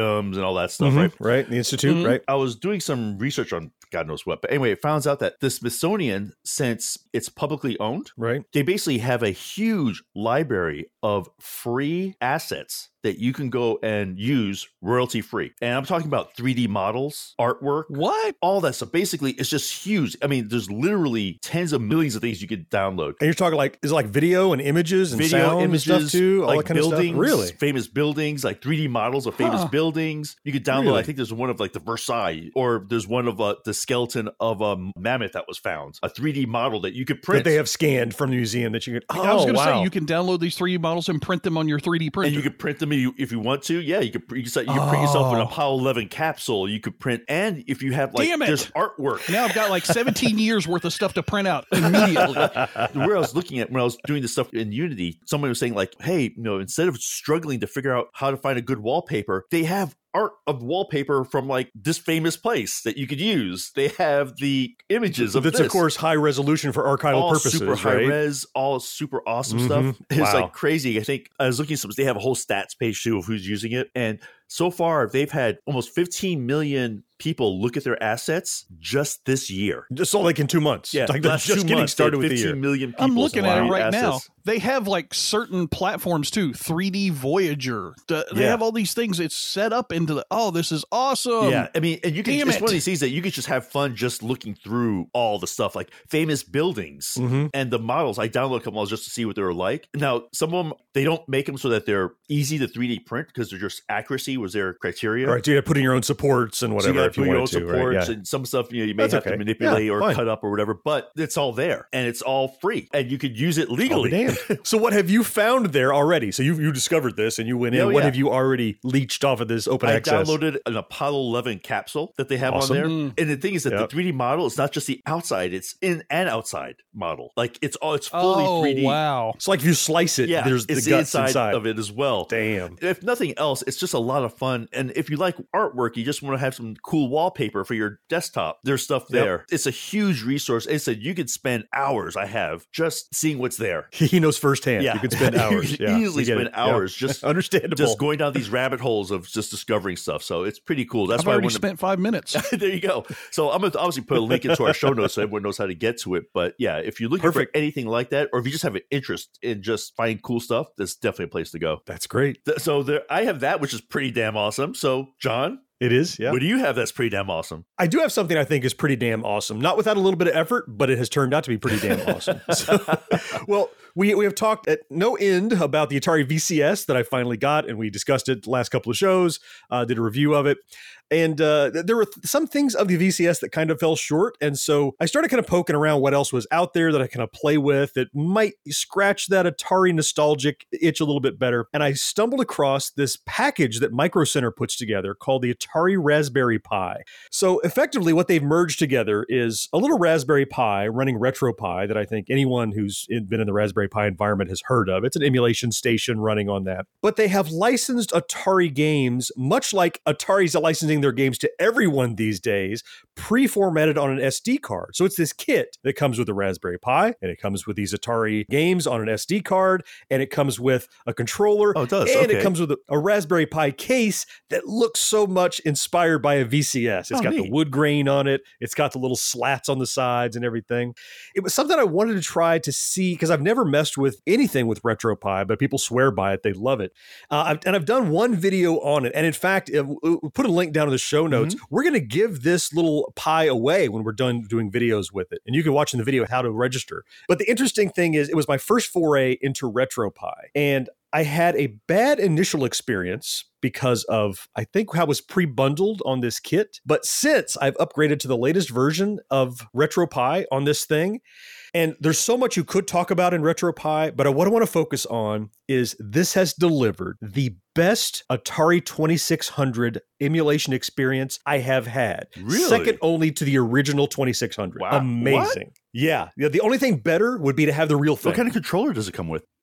museums and all that stuff, mm-hmm. right? Right, the Institute, mm-hmm. right? I was doing some research on God knows what, but anyway, it finds out that the Smithsonian, since it's publicly owned, right, they basically have a huge library of free assets that you can go and use royalty free. And I'm talking about three D models, artwork, what? All that stuff. Basically, it's just huge. I mean, there's literally tens of millions of things you could download. And you're talking like, is it like video and images and video, sound images, and stuff too? All like that kind buildings, of stuff? Really? Famous buildings, like three D models of famous huh. buildings. You could download, really? I think there's one of like the Versailles, or there's one of uh, the skeleton of a mammoth that was found. A three D model that you could print. That they have scanned from the museum that you could, oh, I was going to wow. say, you can download these three D models and print them on your three D printer. And you could print them if you, if you want to. Yeah, you could, you could, you could oh. print yourself an Apollo eleven capsule. You could print, and if you have like, Damn it. there's artwork. Now I've got like seventeen years worth of stuff to print out immediately. Where I was looking at when I was doing this stuff in Unity, someone was saying like, hey, you know, instead of struggling to figure out how to find a good wallpaper, they have art of wallpaper from like this famous place that you could use. They have the images of that's this. Of course high resolution for archival all purposes, super high right? res, all super awesome mm-hmm. stuff. It's wow. like crazy. I think I was looking at some, they have a whole stats page too of who's using it, and so far they've had almost fifteen million people look at their assets just this year. Just like in two months. Yeah, like last just two getting months, started with the year. fifteen million people. I'm looking at it right assets. now. They have like certain platforms too. three D Voyager. They yeah. have all these things. It's set up into the. Oh, this is awesome. Yeah, I mean, and you can. Damn it's it. one of these things that you could just have fun just looking through all the stuff, like famous buildings mm-hmm. and the models. I download a couple models just to see what they were like. Now, some of them they don't make them so that they're easy to three D print because they're just accuracy was their criteria. Right, so you got to put in your own supports and whatever. So you if you put your own wanted to, supports right? yeah. and some stuff you know you may That's have okay. to manipulate yeah, or fine. cut up or whatever, but it's all there and it's all free and you could use it legally. Oh, damn. So what have you found there already? So you you discovered this and you went in. Oh, what yeah. have you already leached off of this open I access? downloaded an Apollo eleven capsule that they have Awesome. on there. Mm. And the thing is that Yep. the three D model is not just the outside, it's in and outside model. Like it's all it's fully oh, three D. Wow. It's like if you slice it, Yeah, there's the it's guts inside, inside of it as well. Damn. If nothing else, it's just a lot of fun. And if you like artwork, you just want to have some cool wallpaper for your desktop. There's stuff there. Yep. It's a huge resource. It said you could spend hours, I have, just seeing what's there. He knows firsthand. Yeah. You could spend hours. you could yeah. easily You spend it. hours yeah. just understandable. Just going down these rabbit holes of just discovering stuff. So it's pretty cool. That's I've why already I wanted spent five minutes. there you go. So I'm going to obviously put a link into our show notes so everyone knows how to get to it. But yeah, if you're looking Perfect. for anything like that, or if you just have an interest in just finding cool stuff, that's definitely a place to go. That's great. So there, I have that, which is pretty damn awesome. So John, it is. Yeah. what do you have that's pretty damn awesome? I do have something I think is pretty damn awesome. Not without a little bit of effort, but it has turned out to be pretty damn awesome. So, well, we we have talked at no end about the Atari V C S that I finally got, and we discussed it the last couple of shows, uh, did a review of it. And uh, there were th- some things of the V C S that kind of fell short. And so I started kind of poking around what else was out there that I kind of play with that might scratch that Atari nostalgic itch a little bit better. And I stumbled across this package that Micro Center puts together called the Atari Raspberry Pi. So effectively what they've merged together is a little Raspberry Pi running RetroPie that I think anyone who's been in the Raspberry Pi environment has heard of. It's an emulation station running on that. But they have licensed Atari games, much like Atari's licensing their games to everyone these days, pre-formatted on an S D card. So it's this kit that comes with a Raspberry Pi, and it comes with these Atari games on an S D card, and it comes with a controller, oh, it does. and okay. it comes with a, a Raspberry Pi case that looks so much inspired by a V C S. It's oh, got neat. the wood grain on it. It's got the little slats on the sides and everything. It was something I wanted to try to see, because I've never messed with anything with RetroPie, but people swear by it. They love it. Uh, I've, and I've done one video on it. And in fact, if, we'll put a link down in the show notes. Mm-hmm. We're going to give this little Pi away when we're done doing videos with it. And you can watch in the video how to register. But the interesting thing is it was my first foray into RetroPie. And I had a bad initial experience because of, I think, how it was pre-bundled on this kit. But since I've upgraded to the latest version of RetroPie on this thing, and there's so much you could talk about in RetroPie, but what I want to focus on is this has delivered the best Atari twenty-six hundred emulation experience I have had. Really? Second only to the original twenty-six hundred. Wow. Amazing. What? Yeah. Yeah. The only thing better would be to have the real thing. What kind of controller does it come with?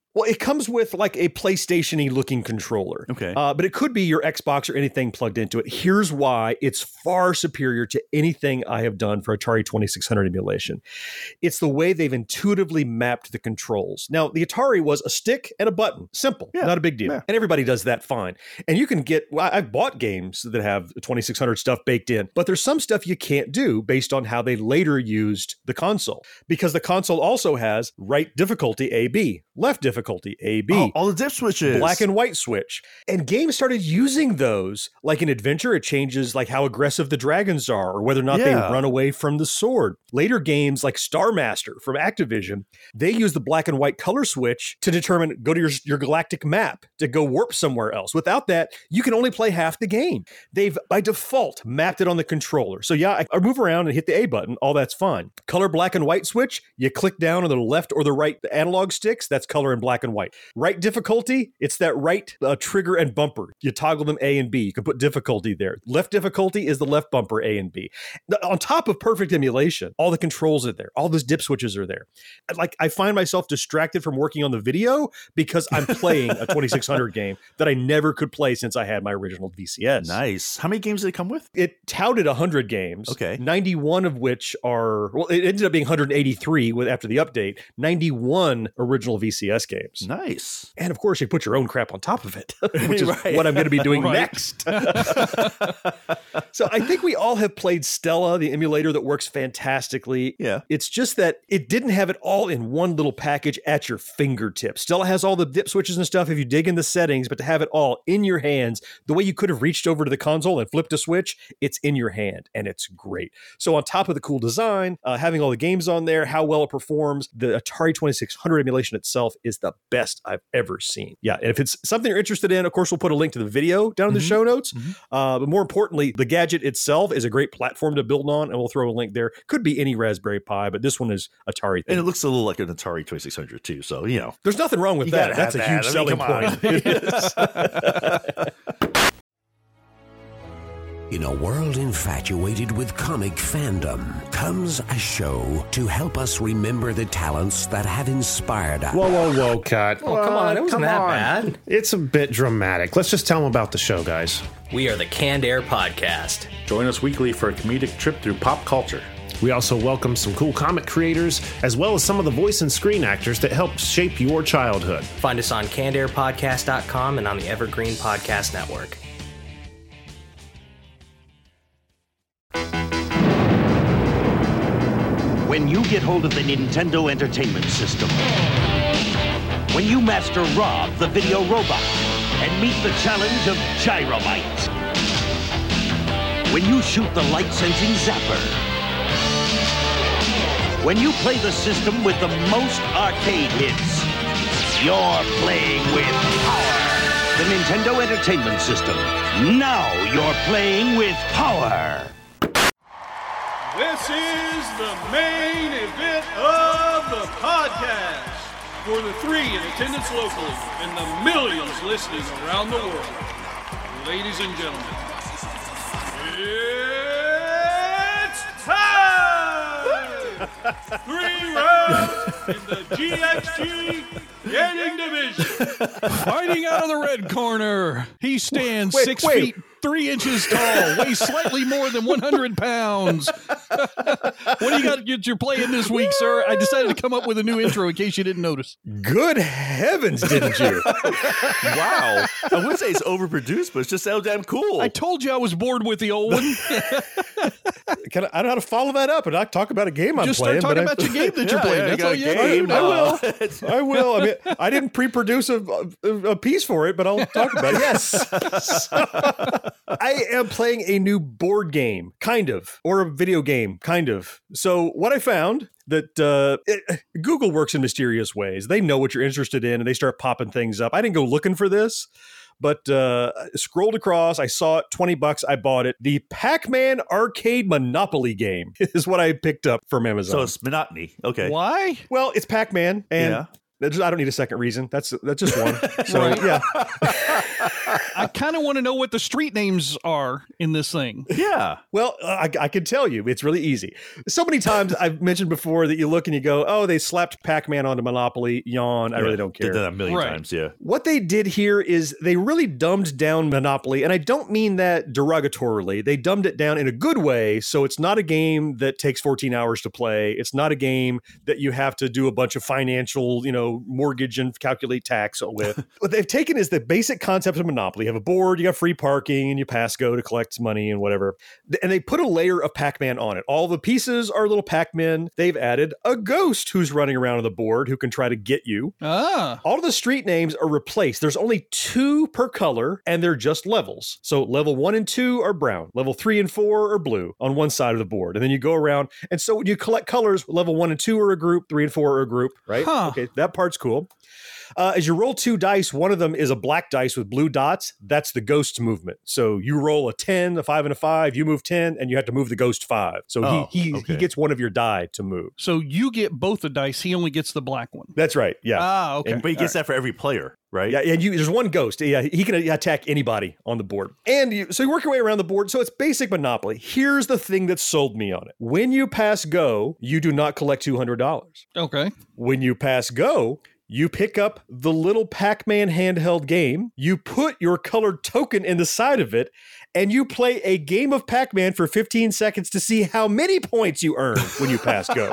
Well, it comes with like a PlayStation-y looking controller. Okay. Uh, but it could be your Xbox or anything plugged into it. Here's why it's far superior to anything I have done for Atari twenty-six hundred emulation. It's the way they've intuitively mapped the controls. Now, the Atari was a stick and a button. Simple. Yeah. Not a big deal. Yeah. And everybody does that fine. And you can get, well, I've bought games that have twenty-six hundred stuff baked in, but there's some stuff you can't do based on how they later used the console. Because the console also has right difficulty A B, left difficulty A B. Oh, all the dip switches. Black and white switch. And games started using those. Like in Adventure, it changes like how aggressive the dragons are or whether or not yeah. they run away from the sword. Later games like Star Master from Activision, they use the black and white color switch to determine, go to your, your galactic map to go warp somewhere else. Without that, you can only play half the game. They've, by default, mapped it on the controller. So yeah, I, I move around and hit the A button. All that's fine. Color black and white switch, you click down on the left or the right analog sticks, that's color in black and white. Right difficulty, it's that right uh, trigger and bumper. You toggle them A and B. You can put difficulty there. Left difficulty is the left bumper, A and B. On top of perfect emulation, all the controls are there. All those dip switches are there. Like, I find myself distracted from working on the video because I'm playing a twenty-six hundred game that I never could play since I had my original V C S. Nice. How many games did it come with? It touted one hundred games. Okay. ninety-one of which are, well, it ended up being one hundred eighty-three with after the update. ninety-one original V C S games. Nice. And of course, you put your own crap on top of it, which is right. what I'm going to be doing next. So I think we all have played Stella, the emulator that works fantastically. Yeah. It's just that it didn't have it all in one little package at your fingertips. Stella has all the dip switches and stuff if you dig in the settings, but to have it all in your hands, the way you could have reached over to the console and flipped a switch, it's in your hand, and it's great. So on top of the cool design, uh, having all the games on there, how well it performs, the Atari twenty-six hundred emulation itself is the best I've ever seen. Yeah, and if it's something you're interested in, of course, we'll put a link to the video down in the mm-hmm. show notes. Mm-hmm. Uh, but more importantly, the gadget itself is a great platform to build on, and we'll throw a link there. Could be any Raspberry Pi, but this one is Atari. And it looks a little like an Atari twenty-six hundred too, so, you know. There's nothing wrong with you that. That's a that. huge I selling mean, point. In a world infatuated with comic fandom comes a show to help us remember the talents that have inspired us. Whoa, whoa, whoa, cut. Oh, come on. It wasn't that on. bad. It's a bit dramatic. Let's just tell them about the show, guys. We are the Canned Air Podcast. Join us weekly for a comedic trip through pop culture. We also welcome some cool comic creators, as well as some of the voice and screen actors that helped shape your childhood. Find us on canned air podcast dot com and on the Evergreen Podcast Network. When you get hold of the Nintendo Entertainment System, when you master Rob, the video robot, and meet the challenge of Gyromite, when you shoot the light-sensing zapper, when you play the system with the most arcade hits, you're playing with power. The Nintendo Entertainment System. Now you're playing with power. This is the main event of the podcast. For the three in attendance locally and the millions listening around the world. Ladies and gentlemen, it's time! Three rounds in the G X G Gaming Division. Fighting out of the red corner, he stands wait, six wait. feet three inches tall, weighs slightly more than one hundred pounds. What do you got that you're playing this week, sir? I decided to come up with a new intro in case you didn't notice. Good heavens, didn't you? Wow. I wouldn't say it's overproduced, but it's just so damn cool. I told you I was bored with the old one. Can I, I don't know how to follow that up and not talk about a game I'm Just playing. start talking I, about your game that yeah, you're playing. Yeah, That's all you have to do. I will. I will. I mean, I didn't pre-produce a, a, a piece for it, but I'll talk about it. Yes. I am playing a new board game, kind of, or a video game, kind of. So what I found that uh, it, Google works in mysterious ways. They know what you're interested in, and they start popping things up. I didn't go looking for this, but uh, scrolled across. I saw it, twenty bucks. I bought it. The Pac-Man Arcade Monopoly game is what I picked up from Amazon. So it's monotony. Okay. Why? Well, it's Pac-Man, and yeah. I don't need a second reason. That's that's just one. So Right. yeah, I kind of want to know what the street names are in this thing. Yeah. Well, uh, I, I can tell you, it's really easy. So many times I've mentioned before that you look and you go, oh, they slapped Pac-Man onto Monopoly. Yawn. I Yeah, really don't care. Did that a million Right. times, yeah. What they did here is they really dumbed down Monopoly, and I don't mean that derogatorily. They dumbed it down in a good way, so it's not a game that takes fourteen hours to play. It's not a game that you have to do a bunch of financial, you know, mortgage and calculate tax with. What they've taken is the basic concept of Monopoly. You have a board, you got free parking, and you pass go to collect money and whatever. And they put a layer of Pac-Man on it. All the pieces are little Pac-Men. They've added a ghost who's running around on the board who can try to get you. Ah. All of the street names are replaced. There's only two per color, and they're just levels. So level one and two are brown. Level three and four are blue on one side of the board. And then you go around. And so when you collect colors, level one and two are a group, three and four are a group, right? Huh. Okay, that part's cool. Uh, as you roll two dice, one of them is a black dice with blue dots. That's the ghost movement. So you roll a ten, a five, and a five. You move ten, and you have to move the ghost five. So Oh, he he, okay. he gets one of your die to move. So you get both the dice. He only gets the black one. That's right. Yeah. Ah, okay. And, but he gets that for every player, right? Yeah, and you, there's one ghost. Yeah, he can attack anybody on the board. And you, so you work your way around the board. So it's basic Monopoly. Here's the thing that sold me on it. When you pass go, you do not collect two hundred dollars. Okay. When you pass go, you pick up the little Pac-Man handheld game, you put your colored token in the side of it, and you play a game of Pac-Man for fifteen seconds to see how many points you earn when you pass go.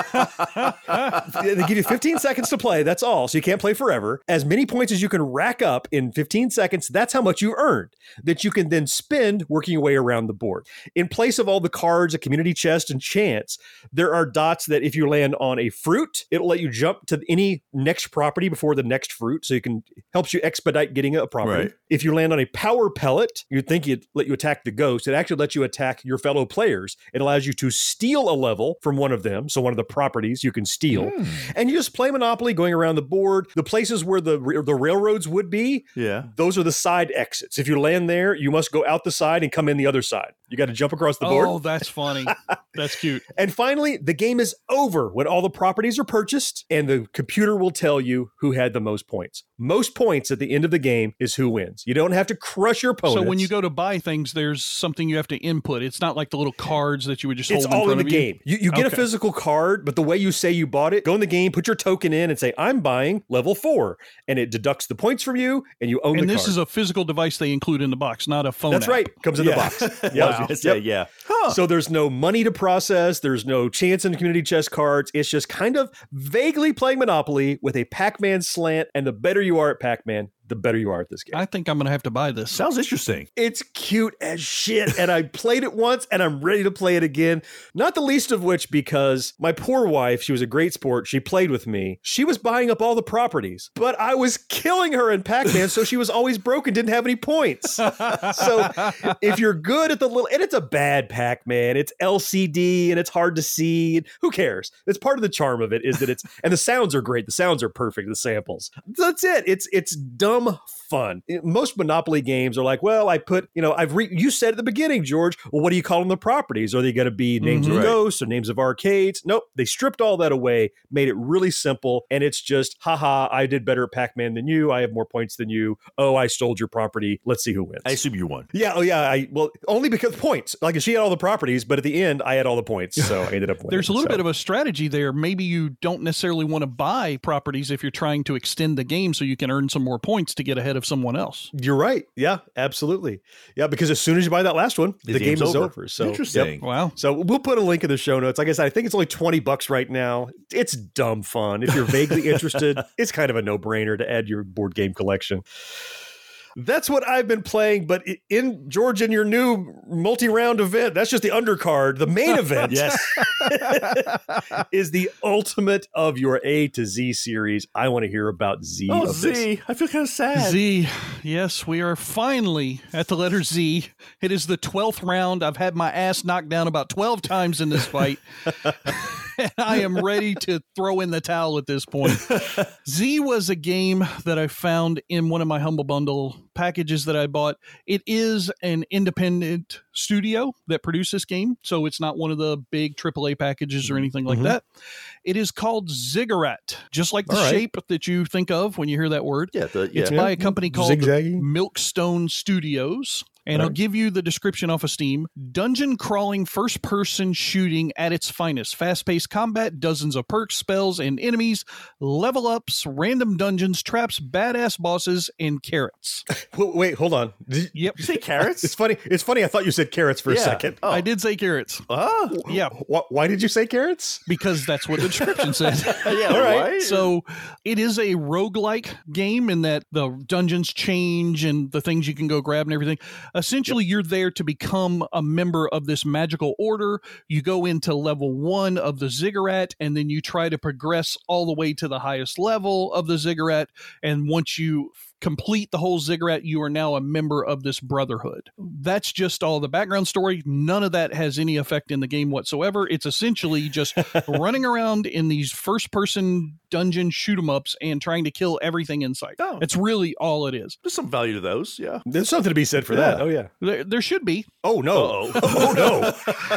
They give you fifteen seconds to play, that's all, so you can't play forever. As many points as you can rack up in fifteen seconds, that's how much you earned, that you can then spend working your way around the board. In place of all the cards, a community chest, and chance, there are dots that if you land on a fruit, it'll let you jump to any next property before the next fruit, so you can helps you expedite getting a property. Right. If you land on a power pellet, you'd think it'd let you attack the ghost. It actually lets you attack your fellow players. It allows you to steal a level from one of them, so one of the properties you can steal. Mm. And you just play Monopoly going around the board. The places where the the railroads would be, Yeah. those are the side exits. If you land there, you must go out the side and come in the other side. You got to jump across the board. Oh, that's funny. That's cute. And finally, the game is over when all the properties are purchased, and the computer will tell you who had the most points. Most points at the end of the game is who wins. You don't have to crush your opponents. So when you go to buy things, there's something you have to input. It's not like the little cards that you would just it's hold in all front in the of you. game. You, you get Okay. a physical card, but the way you say you bought it, go in the game, put your token in, and say, I'm buying level four. And it deducts the points from you, and you own And the this card. is a physical device they include in the box, not a phone That's app. right. Comes in Yeah. the box. Yeah, I was gonna say, yeah. So there's no money to process. There's no chance in community chest cards. It's just kind of vaguely playing Monopoly with a Pac-Man slant. And the better you are at Pac-Man, the better you are at this game. I think I'm going to have to buy this. Sounds interesting. It's cute as shit. And I played it once and I'm ready to play it again. Not the least of which because my poor wife, she was a great sport. She played with me. She was buying up all the properties, but I was killing her in Pac-Man. So she was always broken, didn't have any points. So if you're good at the little, and it's a bad Pac-Man, it's L C D and it's hard to see. Who cares? It's part of the charm of it is that it's, and the sounds are great. The sounds are perfect. The samples. That's it. It's, it's dumb fun. Most Monopoly games are like, well, I put, you know, I've re- you said at the beginning, George, well, what do you call them the properties? Are they going to be names Mhm. of Right. ghosts or names of arcades? Nope. They stripped all that away, made it really simple. And it's just, haha, I did better at Pac-Man than you. I have more points than you. Oh, I stole your property. Let's see who wins. I assume you won. Yeah. Oh, yeah. I well, only because points. Like she had all the properties, but at the end, I had all the points. So I ended up winning. There's a little So- bit of a strategy there. Maybe you don't necessarily want to buy properties if you're trying to extend the game so you can earn some more points to get ahead of someone else. You're right. Yeah, absolutely. Yeah, because as soon as you buy that last one, the, The game game's is over. over. So Interesting. yep. Wow. So we'll put a link in the show notes. Like I said, I think it's only twenty bucks right now. It's dumb fun. If you're vaguely interested, it's kind of a no-brainer to add your board game collection. That's what I've been playing, but in George, in your new multi-round event, that's just the undercard. The main event Yes. is the ultimate of your A to Z series. I want to hear about Z Oh, of this. Z. I feel kind of sad. Z. Yes, we are finally at the letter Z. It is the twelfth round. I've had my ass knocked down about twelve times in this fight. I am ready to throw in the towel at this point. Z was a game that I found in one of my Humble Bundle packages that I bought. It is an independent studio that produced this game, so it's not one of the big triple A packages or anything like mm-hmm. that. It is called Ziggurat, just like the right. shape that you think of when you hear that word. Yeah, the, yeah. It's by a company called Zigzaggy. Milkstone Studios. And right. I'll give you the description off of Steam. Dungeon crawling, first person shooting at its finest. Fast paced combat, dozens of perks, spells, and enemies, level ups, random dungeons, traps, badass bosses, and carrots. Wait, hold on. Did yep. you say carrots? It's funny. It's funny. I thought you said carrots for yeah. a second. Oh. I did say carrots. Oh. Yeah. Why did you say carrots? Because that's what the description said. yeah, all right. So it is a roguelike game in that the dungeons change and the things you can go grab and everything. Essentially, yep. you're there to become a member of this magical order. You go into level one of the Ziggurat, and then you try to progress all the way to the highest level of the Ziggurat. And once you complete the whole Ziggurat, you are now a member of this brotherhood. That's just all the background story. None of that has any effect in the game whatsoever. It's essentially just running around in these first-person dungeon shoot-em-ups and trying to kill everything in sight. Oh. It's really all it is. There's some value to those, yeah. There's something to be said for yeah. that. Oh, yeah. There, there should be. Oh, no. oh,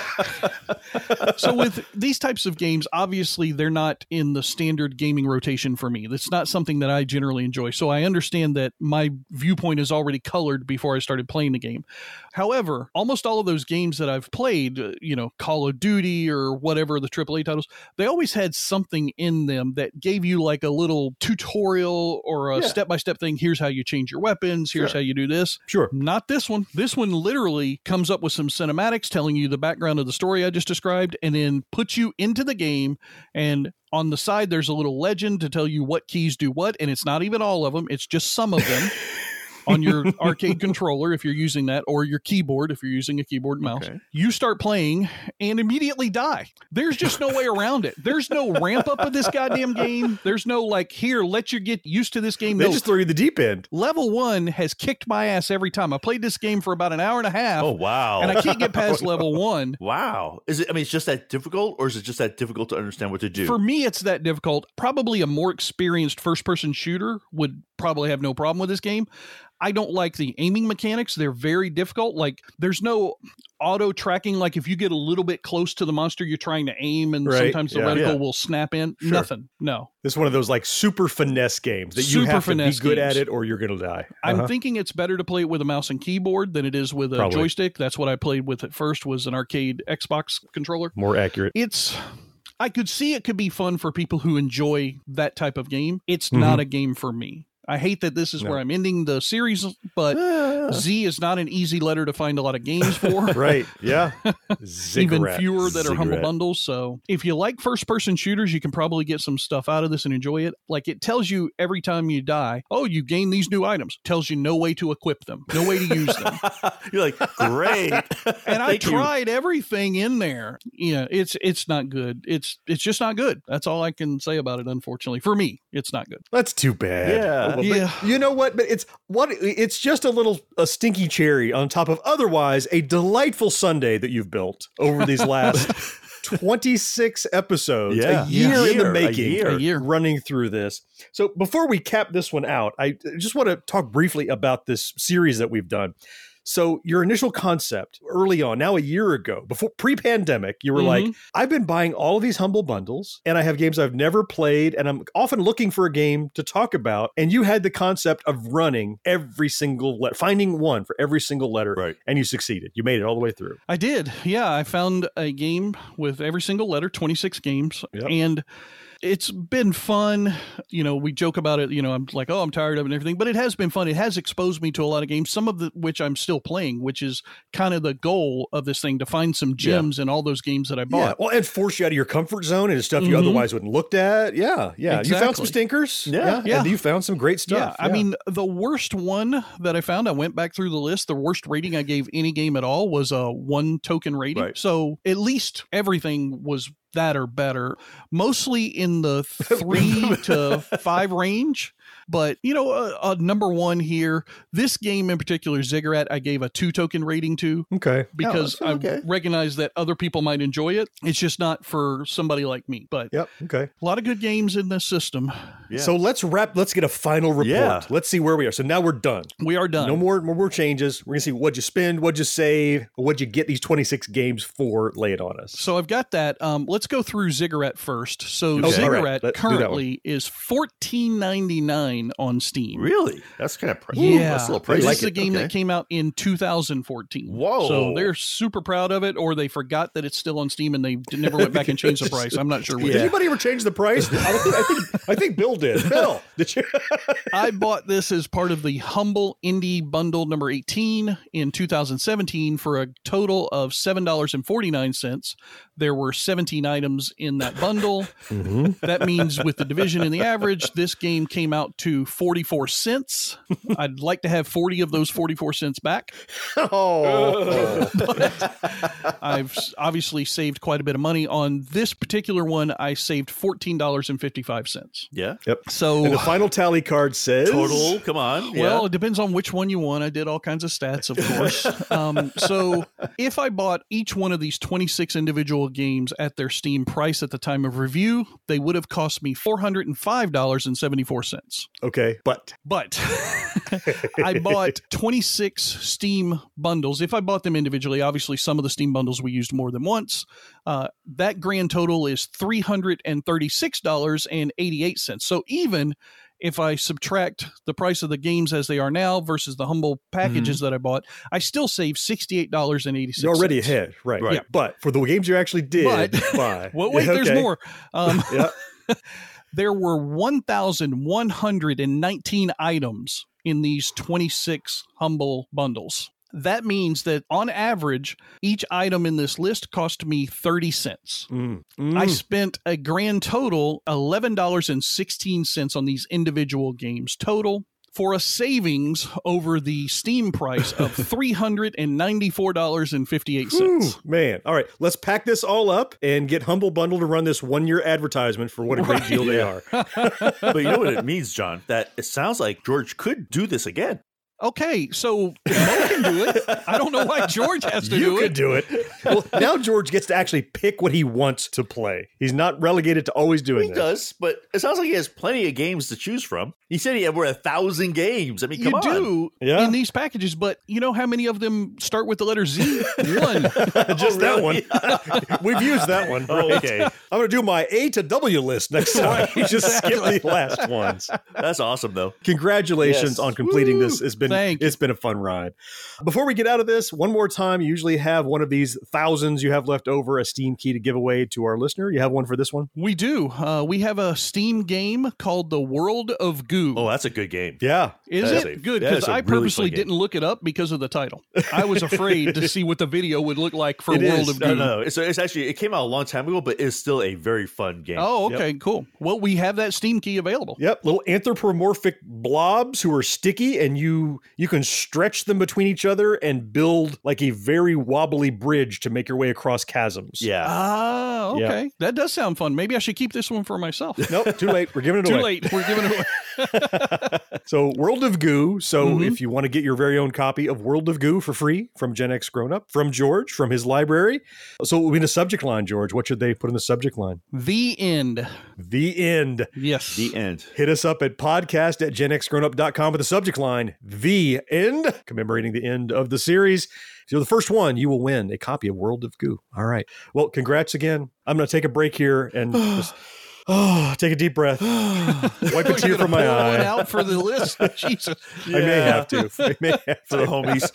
no. So with these types of games, obviously, they're not in the standard gaming rotation for me. That's not something that I generally enjoy. So I understand that my viewpoint is already colored before I started playing the game. However, almost all of those games that I've played, uh, you know, Call of Duty or whatever, the triple A titles, they always had something in them that gave you like a little tutorial or a yeah. step-by-step thing. Here's how you change your weapons. Here's sure. how you do this. Sure. Not this one. This one literally comes up with some cinematics telling you the background of the story I just described and then puts you into the game, and on the side, there's a little legend to tell you what keys do what, and it's not even all of them. It's just some of them on your arcade controller if you're using that, or your keyboard if you're using a keyboard and mouse. Okay. You start playing and immediately die. There's just no way around it. There's no ramp up of this goddamn game. There's no like, here, let you get used to this game. They no. just throw you the deep end. Level one has kicked my ass every time. I played this game for about an hour and a half. Oh, wow. And I can't get past level one. Wow. Is it, I mean, it's just that difficult, or is it just that difficult to understand what to do? For me, it's that difficult. Probably a more experienced first-person shooter would probably have no problem with this game. I don't like the aiming mechanics. They're very difficult. Like, there's no auto tracking. Like, if you get a little bit close to the monster you're trying to aim, and right. sometimes the yeah. reticle yeah. will snap in. Sure. Nothing. No. This is one of those like super finesse games that super you have to be good games. at it or you're going to die. I'm uh-huh. thinking it's better to play it with a mouse and keyboard than it is with a Probably. joystick. That's what I played with at first, was an arcade Xbox controller. More accurate. It's... I could see it could be fun for people who enjoy that type of game. It's mm-hmm. not a game for me. I hate that this is no. where I'm ending the series, but uh, Z is not an easy letter to find a lot of games for. Right, yeah. Even fewer that are Humble Bundles. So if you like first-person shooters, you can probably get some stuff out of this and enjoy it. Like, it tells you every time you die, oh, you gain these new items. Tells you no way to equip them, no way to use them. You're like, great. And I tried you. everything in there. Yeah, it's it's not good. It's it's just not good. That's all I can say about it, unfortunately. For me, it's not good. That's too bad. Yeah. But yeah. you know what? But it's what it's just a little a stinky cherry on top of otherwise a delightful sundae that you've built over these last twenty-six episodes, yeah. a year yeah. in the making, a year. a year running through this. So before we cap this one out, I just want to talk briefly about this series that we've done. So your initial concept early on, now a year ago, before pre-pandemic, you were mm-hmm. like, I've been buying all of these Humble Bundles and I have games I've never played and I'm often looking for a game to talk about. And you had the concept of running every single letter, finding one for every single letter. Right. And you succeeded. You made it all the way through. I did. Yeah. I found a game with every single letter, twenty-six games. Yep. And it's been fun. You know, we joke about it. You know, I'm like, oh, I'm tired of it and everything, but it has been fun. It has exposed me to a lot of games, some of the, which I'm still playing, which is kind of the goal of this thing, to find some gems yeah. in all those games that I bought. Yeah. Well, and force you out of your comfort zone and stuff mm-hmm. you otherwise wouldn't looked at. Yeah. Yeah. Exactly. You found some stinkers. Yeah. Yeah. yeah. And you found some great stuff. Yeah. yeah. I mean, the worst one that I found, I went back through the list. The worst rating I gave any game at all was a one token rating. Right. So at least everything was that or better, mostly in the three to five range. But, you know, uh, uh, number one here, this game in particular, Ziggurat, I gave a two token rating to. Okay. Because oh, okay. I recognize that other people might enjoy it. It's just not for somebody like me. But yep. Okay. A lot of good games in this system. Yeah. So let's wrap. Let's get a final report. Yeah. Let's see where we are. So now we're done. We are done. No more, no more changes. We're going to see what'd you spend, what'd you save, what'd you get these twenty-six games for. Lay it on us. So I've got that. Um, let's go through Ziggurat first. So okay. Ziggurat right. currently is fourteen ninety-nine on Steam. Really? That's kind of pricey. Yeah. That's a little This pricey. is a game okay. that came out in two thousand fourteen. Whoa. So they're super proud of it, or they forgot that it's still on Steam and they never went back and changed the price. I'm not sure. Did yeah. anybody ever change the price? I, think, I think I think Bill did. Bill, did you? I bought this as part of the Humble Indie Bundle number eighteen in two thousand seventeen for a total of seven dollars and forty-nine cents. There were seventeen items in that bundle. Mm-hmm. That means with the division and the average, this game came out to forty-four cents. I'd like to have forty of those forty-four cents back. Oh, but I've obviously saved quite a bit of money on this particular one. I saved fourteen dollars and fifty-five cents. Yeah. Yep. So and the final tally card says total. Come on. Well, yeah. it depends on which one you want. I did all kinds of stats, of course. um, so if I bought each one of these twenty-six individual games at their Steam price at the time of review, they would have cost me four hundred five dollars and seventy-four cents. Okay, but but I bought twenty-six Steam bundles. If I bought them individually, obviously some of the Steam bundles we used more than once. Uh, that grand total is three hundred thirty-six dollars and eighty-eight cents. So even if I subtract the price of the games as they are now versus the Humble packages mm-hmm. that I bought, I still save sixty-eight dollars and eighty-six cents. You're already ahead, right? right. Yeah. But for the games you actually did but, buy. well, wait, yeah, there's okay. more. Um, yeah. There were one thousand one hundred nineteen items in these twenty-six Humble bundles. That means that on average, each item in this list cost me thirty cents. Mm. Mm. I spent a grand total eleven dollars and sixteen cents on these individual games total, for a savings over the Steam price of three hundred ninety-four dollars and fifty-eight cents. Man, all right, let's pack this all up and get Humble Bundle to run this one-year advertisement for what a great right. deal they are. But you know what it means, John? That it sounds like George could do this again. Okay, so Mo can do it. I don't know why George has to you do it. You could do it. Well, now George gets to actually pick what he wants to play. He's not relegated to always doing he that. He does, but it sounds like he has plenty of games to choose from. He said he had over a thousand games. I mean, come you on. do yeah. in these packages, but you know how many of them start with the letter Z? One. Just oh, really? that one. We've used that one. Oh, right? okay. I'm going to do my A to W list next time. You just skip the last ones. That's awesome, though. Congratulations yes. on completing Woo! this. It's been Thank it's been a fun ride. Before we get out of this, one more time, you usually have one of these thousands you have left over, a Steam key to give away to our listener. You have one for this one? We do. Uh, we have a Steam game called The World of Goo. Oh, that's a good game. Yeah. Is that it? Is a, Good, because I really purposely didn't look it up because of the title. I was afraid to see what the video would look like for it World is. of Goo. No, no, it's, it's actually, it came out a long time ago, but it's still a very fun game. Oh, okay, yep. cool. Well, we have that Steam key available. Yep, little anthropomorphic blobs who are sticky, and you you can stretch them between each other and build like a very wobbly bridge to make your way across chasms. Yeah. Ah, okay. Yep. That does sound fun. Maybe I should keep this one for myself. Nope, too late. We're giving it Too away. late. We're giving it away. So, World of Goo. So, Mm-hmm. if you want to get your very own copy of World of Goo for free from Gen X Grown Up, from George, from his library. So, it will be in the subject line, George. What should they put in the subject line? The end. The end. Yes. The end. Hit us up at podcast at gen x grown up dot com with the subject line, The End, commemorating the end of the series. If you're the first one, you will win a copy of World of Goo. All right. Well, congrats again. I'm going to take a break here and just oh, take a deep breath. Wipe a tear from my pull eye. one out for the list. Jesus. I may have to. I may have For to. the homies.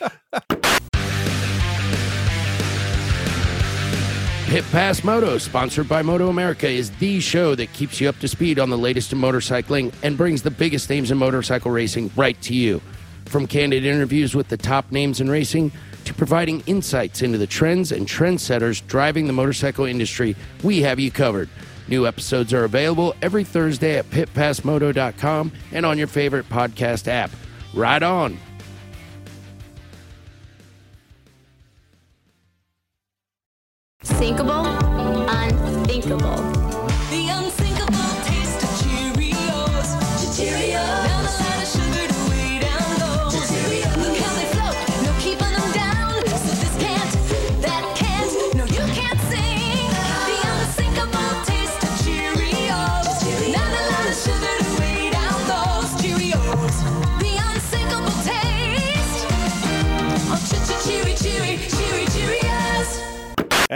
Pit Pass Moto, sponsored by Moto America, is the show that keeps you up to speed on the latest in motorcycling and brings the biggest names in motorcycle racing right to you. From candid interviews with the top names in racing to providing insights into the trends and trendsetters driving the motorcycle industry, we have you covered. New episodes are available every Thursday at pit pass moto dot com and on your favorite podcast app. Ride on! Sinkable, unthinkable. The unsinkable taste of Cheerios. Cheerios.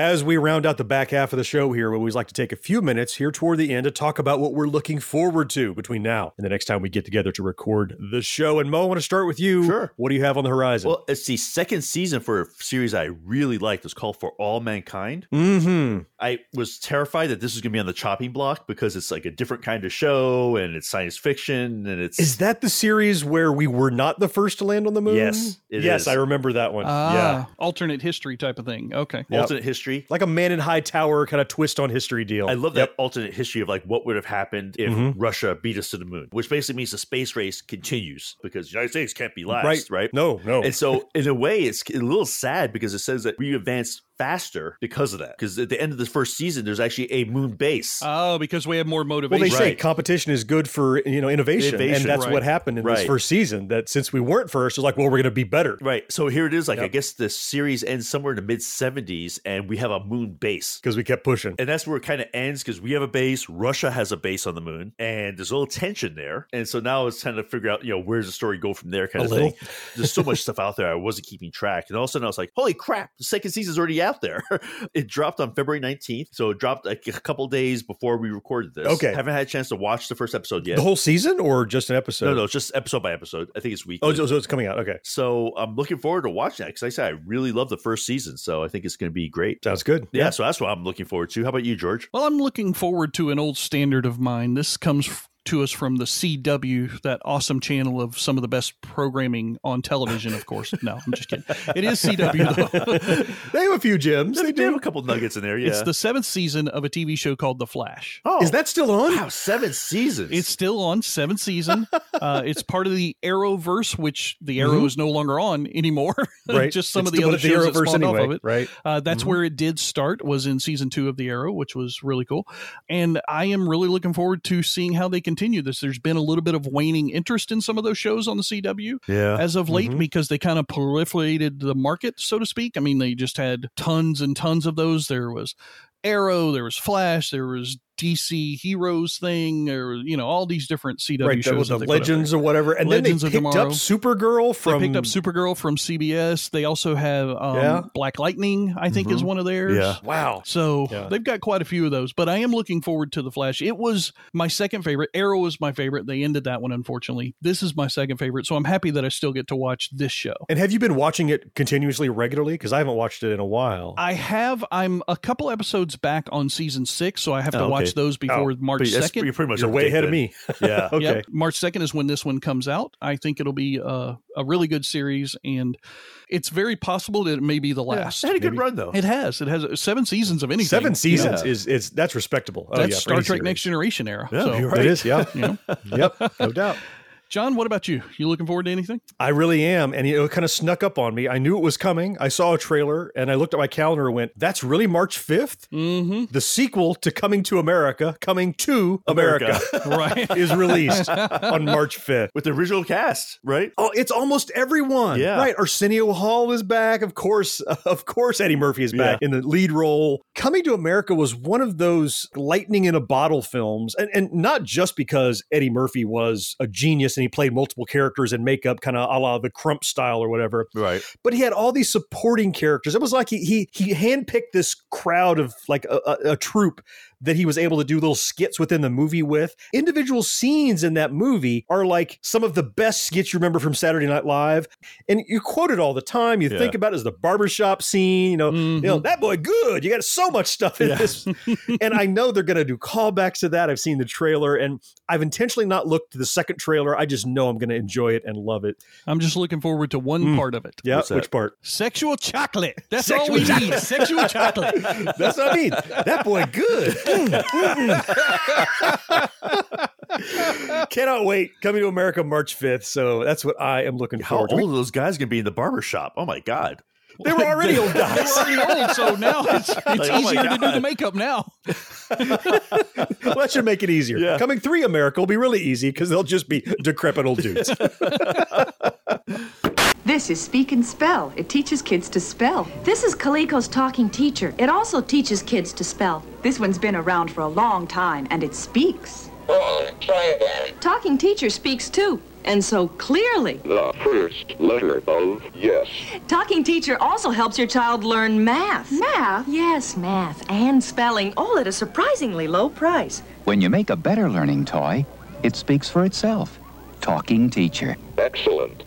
As we round out the back half of the show here, we always like to take a few minutes here toward the end to talk about what we're looking forward to between now and the next time we get together to record the show. And Mo, I want to start with you. Sure. What do you have on the horizon? Well, it's the second season for a series I really liked. It's called For All Mankind. Mm-hmm. I was terrified that this was going to be on the chopping block because it's like a different kind of show and it's science fiction and it's... Is that the series where we were not the first to land on the moon? Yes, it yes, is. I remember that one. Ah, yeah. alternate history type of thing. Okay. Yep. Alternate history. Like a Man in High Tower kind of twist on history deal. I love Yep. that alternate history of like what would have happened if Mhm. Russia beat us to the moon, which basically means the space race continues because the United States can't be last, Right. right? No, no. And so in a way, it's a little sad because it says that we advanced faster because of that. Because at the end of the first season, there's actually a moon base. Oh, because we have more Well, motivation. they say Right. competition is good for, you know, innovation, Innovation, and that's right. what happened in this Right. first season. That since we weren't first, it's like, well, we're going to be better. Right. So here it is. Like, Yep. I guess the series ends somewhere in the mid seventies and we have a moon base. Because we kept pushing. And that's where it kind of ends because we have a base. Russia has a base on the moon, and there's a little tension there. And so now it's trying to figure out, you know, where's the story go from there, kind A of little. thing. There's so much stuff out there. I wasn't keeping track, and all of a sudden I was like, "Holy crap! The second season's already out there." It dropped on February nineteenth, so it dropped like a couple days before we recorded this. Okay. Haven't had a chance to watch the first episode yet. The whole season or just an episode? no, no, it's just episode by episode. I think it's weekly. Oh, so so it's coming out. Okay. So I'm looking forward to watching that because like I said I really love the first season, so I think it's going to be great. Sounds good. Yeah, so that's what I'm looking forward to. How about you, George? Well, I'm looking forward to an old standard of mine. This comes f- to us from the C W, that awesome channel of some of the best programming on television, of course. No, I'm just kidding. It is C W, though. They have a few gems. They do have a couple nuggets in there, yeah. It's the seventh season of a T V show called The Flash. Oh, Is that still on? wow, seven seasons. It's still on, seventh season. Uh, it's part of the Arrowverse, which the Arrow Mhm. is no longer on anymore. Right. Just some It's of the still other with the shows that Arrowverse spawned off anyway, of it. right? Uh, that's Mhm. where it did start, was in season two of the Arrow, which was really cool. And I am really looking forward to seeing how they continue this. There's been a little bit of waning interest in some of those shows on the C W yeah. as of late Mhm. because they kind of proliferated the market, so to speak. I mean, they just had tons and tons of those. There was Arrow, there was Flash, there was D C Heroes thing, or you know, all these different C W Right, that shows. was that the they put out Legends there. or whatever, and Legends then of they picked Tomorrow. up Supergirl from. They picked up Supergirl from C B S. They also have um, Yeah. Black Lightning, I think, is Mhm. one of theirs. Yeah. Wow. So Yeah. they've got quite a few of those, but I am looking forward to The Flash. It was my second favorite. Arrow was my favorite. They ended that one, unfortunately. This is my second favorite, so I'm happy that I still get to watch this show. And have you been watching it continuously, regularly? Because I haven't watched it in a while. I have. I'm a couple episodes back on season six, so I have to Oh, okay. watch those before Oh, March But that's- second. You're pretty much You're up way to ahead date of me. then. Yeah. Okay. Yep. March second is when this one comes out. I think it'll be a, a really good series, and it's very possible that it may be the last. It had a good Maybe. run though. It has. It has seven seasons of anything. Seven seasons Yeah. is is that's respectable. Oh, That's yeah, for Star any Trek series. Next Generation era. Yeah, so, you're right. It is, yeah. you know. Yep, no doubt. John, what about you? You looking forward to anything? I really am. And it kind of snuck up on me. I knew it was coming. I saw a trailer and I looked at my calendar and went, that's really March fifth? Mm-hmm. The sequel to Coming to America, Coming to America, Right. is released on March fifth. With the original cast, right? Oh, it's almost everyone. Yeah. Right. Arsenio Hall is back. Of course, of course, Eddie Murphy is back Yeah. in the lead role. Coming to America was one of those lightning in a bottle films. And, and not just because Eddie Murphy was a genius and he played multiple characters in makeup, kind of a la the Crump style or whatever. Right. But he had all these supporting characters. It was like he he he handpicked this crowd of like a, a, a troupe that he was able to do little skits within the movie with. Individual scenes in that movie are like some of the best skits you remember from Saturday Night Live. And you quote it all the time. You Yeah. think about it as the barbershop scene, you know, Mhm. you know, that boy good. You got so much stuff in Yeah. this. And I know they're going to do callbacks to that. I've seen the trailer and I've intentionally not looked to the second trailer. I just know I'm going to enjoy it and love it. I'm just looking forward to one Mm. part of it. Yeah, What's that? which part? Sexual chocolate. That's Sexual all we chocolate. need. Sexual chocolate. That's what I mean. That boy good. Mm, mm, mm. Cannot wait. Coming to America March fifth. So that's what I am looking How forward old to. are those guys going to be in the barber shop? Oh my God. They were already old They guys. were already old, so now it's, it's Like, oh my easier to do God. the makeup now. Well, that should make it easier. Yeah. Coming three America will be really easy because they'll just be decrepit old dudes. This is Speak and Spell. It teaches kids to spell. This is Calico's talking teacher. It also teaches kids to spell. This one's been around for a long time, and it speaks. Talking teacher speaks too. and so clearly. The first letter of yes. Talking Teacher also helps your child learn math. Math? Yes, math and spelling, all at a surprisingly low price. When you make a better learning toy, it speaks for itself. Talking Teacher. Excellent.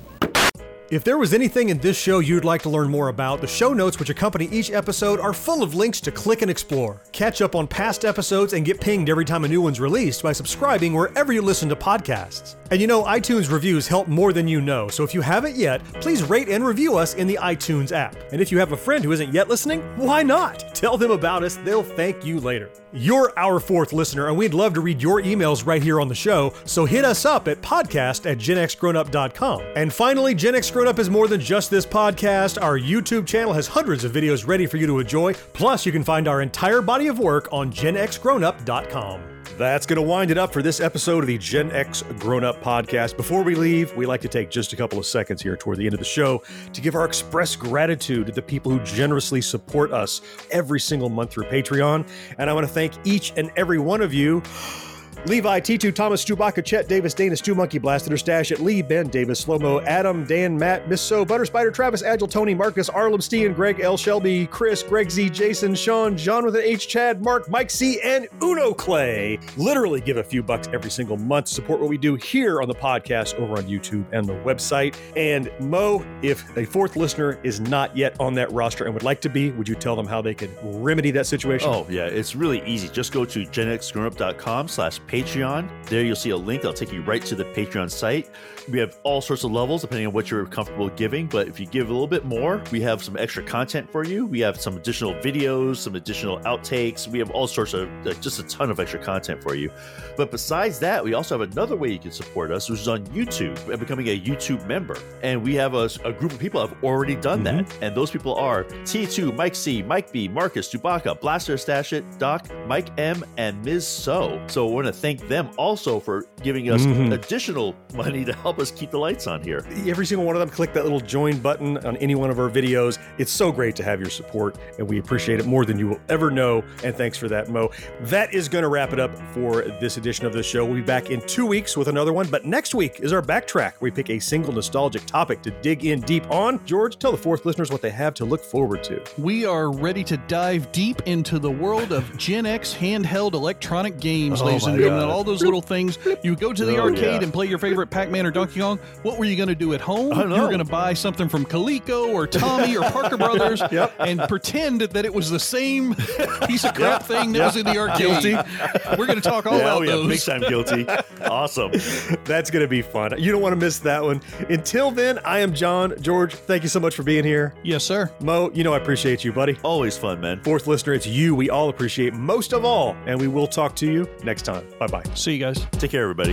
If there was anything in this show you'd like to learn more about, the show notes which accompany each episode are full of links to click and explore. Catch up on past episodes and get pinged every time a new one's released by subscribing wherever you listen to podcasts. And you know, iTunes reviews help more than you know, so if you haven't yet, please rate and review us in the iTunes app. And if you have a friend who isn't yet listening, why not? Tell them about us, they'll thank you later. You're our fourth listener, and we'd love to read your emails right here on the show, so hit us up at podcast at gen x grown up dot com. And finally, Gen X Grown Up is more than just this podcast. Our YouTube channel has hundreds of videos ready for you to enjoy, plus you can find our entire body of work on gen x grown up dot com. That's going to wind it up for this episode of the Gen X Grown Up Podcast. Before we leave, we like to take just a couple of seconds here toward the end of the show to give our express gratitude to the people who generously support us every single month through Patreon. And I want to thank each and every one of you. Levi, T two, Thomas, Chewbacca, Chet, Davis, Dana, Stu, Monkey, Blaster, Stash, at Lee, Ben, Davis, Slow-Mo, Adam, Dan, Matt, Miss So, Butter Spider, Travis, Agile, Tony, Marcus, Arlem, Steen, Greg, L, Shelby, Chris, Greg Z, Jason, Sean, John with an H, Chad, Mark, Mike C, and Uno Clay. Literally give a few bucks every single month to support what we do here on the podcast over on YouTube and the website. And Mo, if a fourth listener is not yet on that roster and would like to be, would you tell them how they can remedy that situation? Oh, yeah, it's really easy. Just go to gen x grown up dot com slash Patreon. There you'll see a link that'll take you right to the Patreon site. We have all sorts of levels depending on what you're comfortable giving, but if you give a little bit more, we have some extra content for you. We have some additional videos, some additional outtakes. We have all sorts of, uh, just a ton of extra content for you. But besides that, we also have another way you can support us, which is on YouTube and becoming a YouTube member. And we have a, a group of people that have already done mm-hmm. that. And those people are T two, Mike C, Mike B, Marcus, Chewbacca, Blaster, Stash It, Doc, Mike M, and Miz So. So we want to thank them also for giving us mm-hmm. additional money to help us keep the lights on here. Every single one of them, click that little join button on any one of our videos. It's so great to have your support, and we appreciate it more than you will ever know. And thanks for that, Mo. That is going to wrap it up for this edition of the show. We'll be back in two weeks with another one, but next week is our backtrack. We pick a single nostalgic topic to dig in deep on. George, tell the fourth listeners what they have to look forward to. We are ready to dive deep into the world of Gen X handheld electronic games, oh ladies and gentlemen. All those little things. You go to the oh, arcade yeah. and play your favorite Pac-Man or Donkey Kong. What were you going to do at home? I don't know. You were going to buy something from Coleco or Tommy or Parker Brothers yep. and pretend that it was the same piece of crap yep. thing that yep. was in the arcade. Guilty. We're going to talk all yeah, about oh, yeah, those. Big time guilty. Awesome. That's going to be fun. You don't want to miss that one. Until then, I am John. George, thank you so much for being here. Yes, sir. Mo, you know I appreciate you, buddy. Always fun, man. Fourth listener, it's you we all appreciate most of all, and we will talk to you next time. Bye-bye. See you guys. Take care, everybody.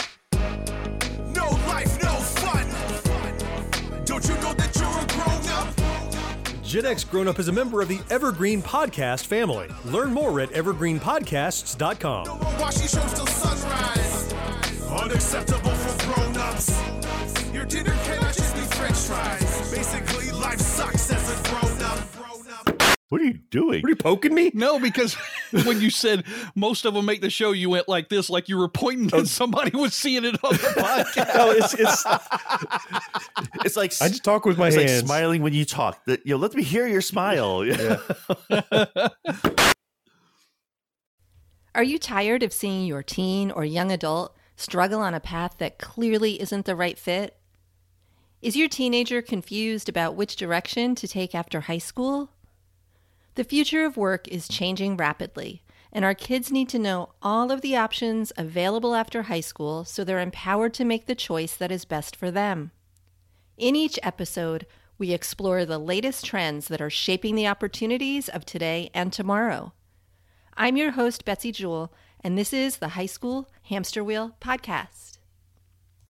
No life, no fun. Don't you know that you're a grown up? Gen X Grown Up is a member of the Evergreen Podcast family. Learn more at evergreen podcasts dot com. No more watching shows till sunrise. Unacceptable for grown ups. Your dinner cannot just be french fries. Basically, life sucks as a grown up. What are you doing? What are you poking me? No, because when you said most of them make the show, you went like this, like you were pointing oh. and somebody was seeing it on the podcast. No, it's it's it's like I just talk with my it's hands. Like smiling when you talk. That you know, let me hear your smile. Yeah. Are you tired of seeing your teen or young adult struggle on a path that clearly isn't the right fit? Is your teenager confused about which direction to take after high school? The future of work is changing rapidly, and our kids need to know all of the options available after high school so they're empowered to make the choice that is best for them. In each episode, we explore the latest trends that are shaping the opportunities of today and tomorrow. I'm your host, Betsy Jewell, and this is the High School Hamster Wheel Podcast.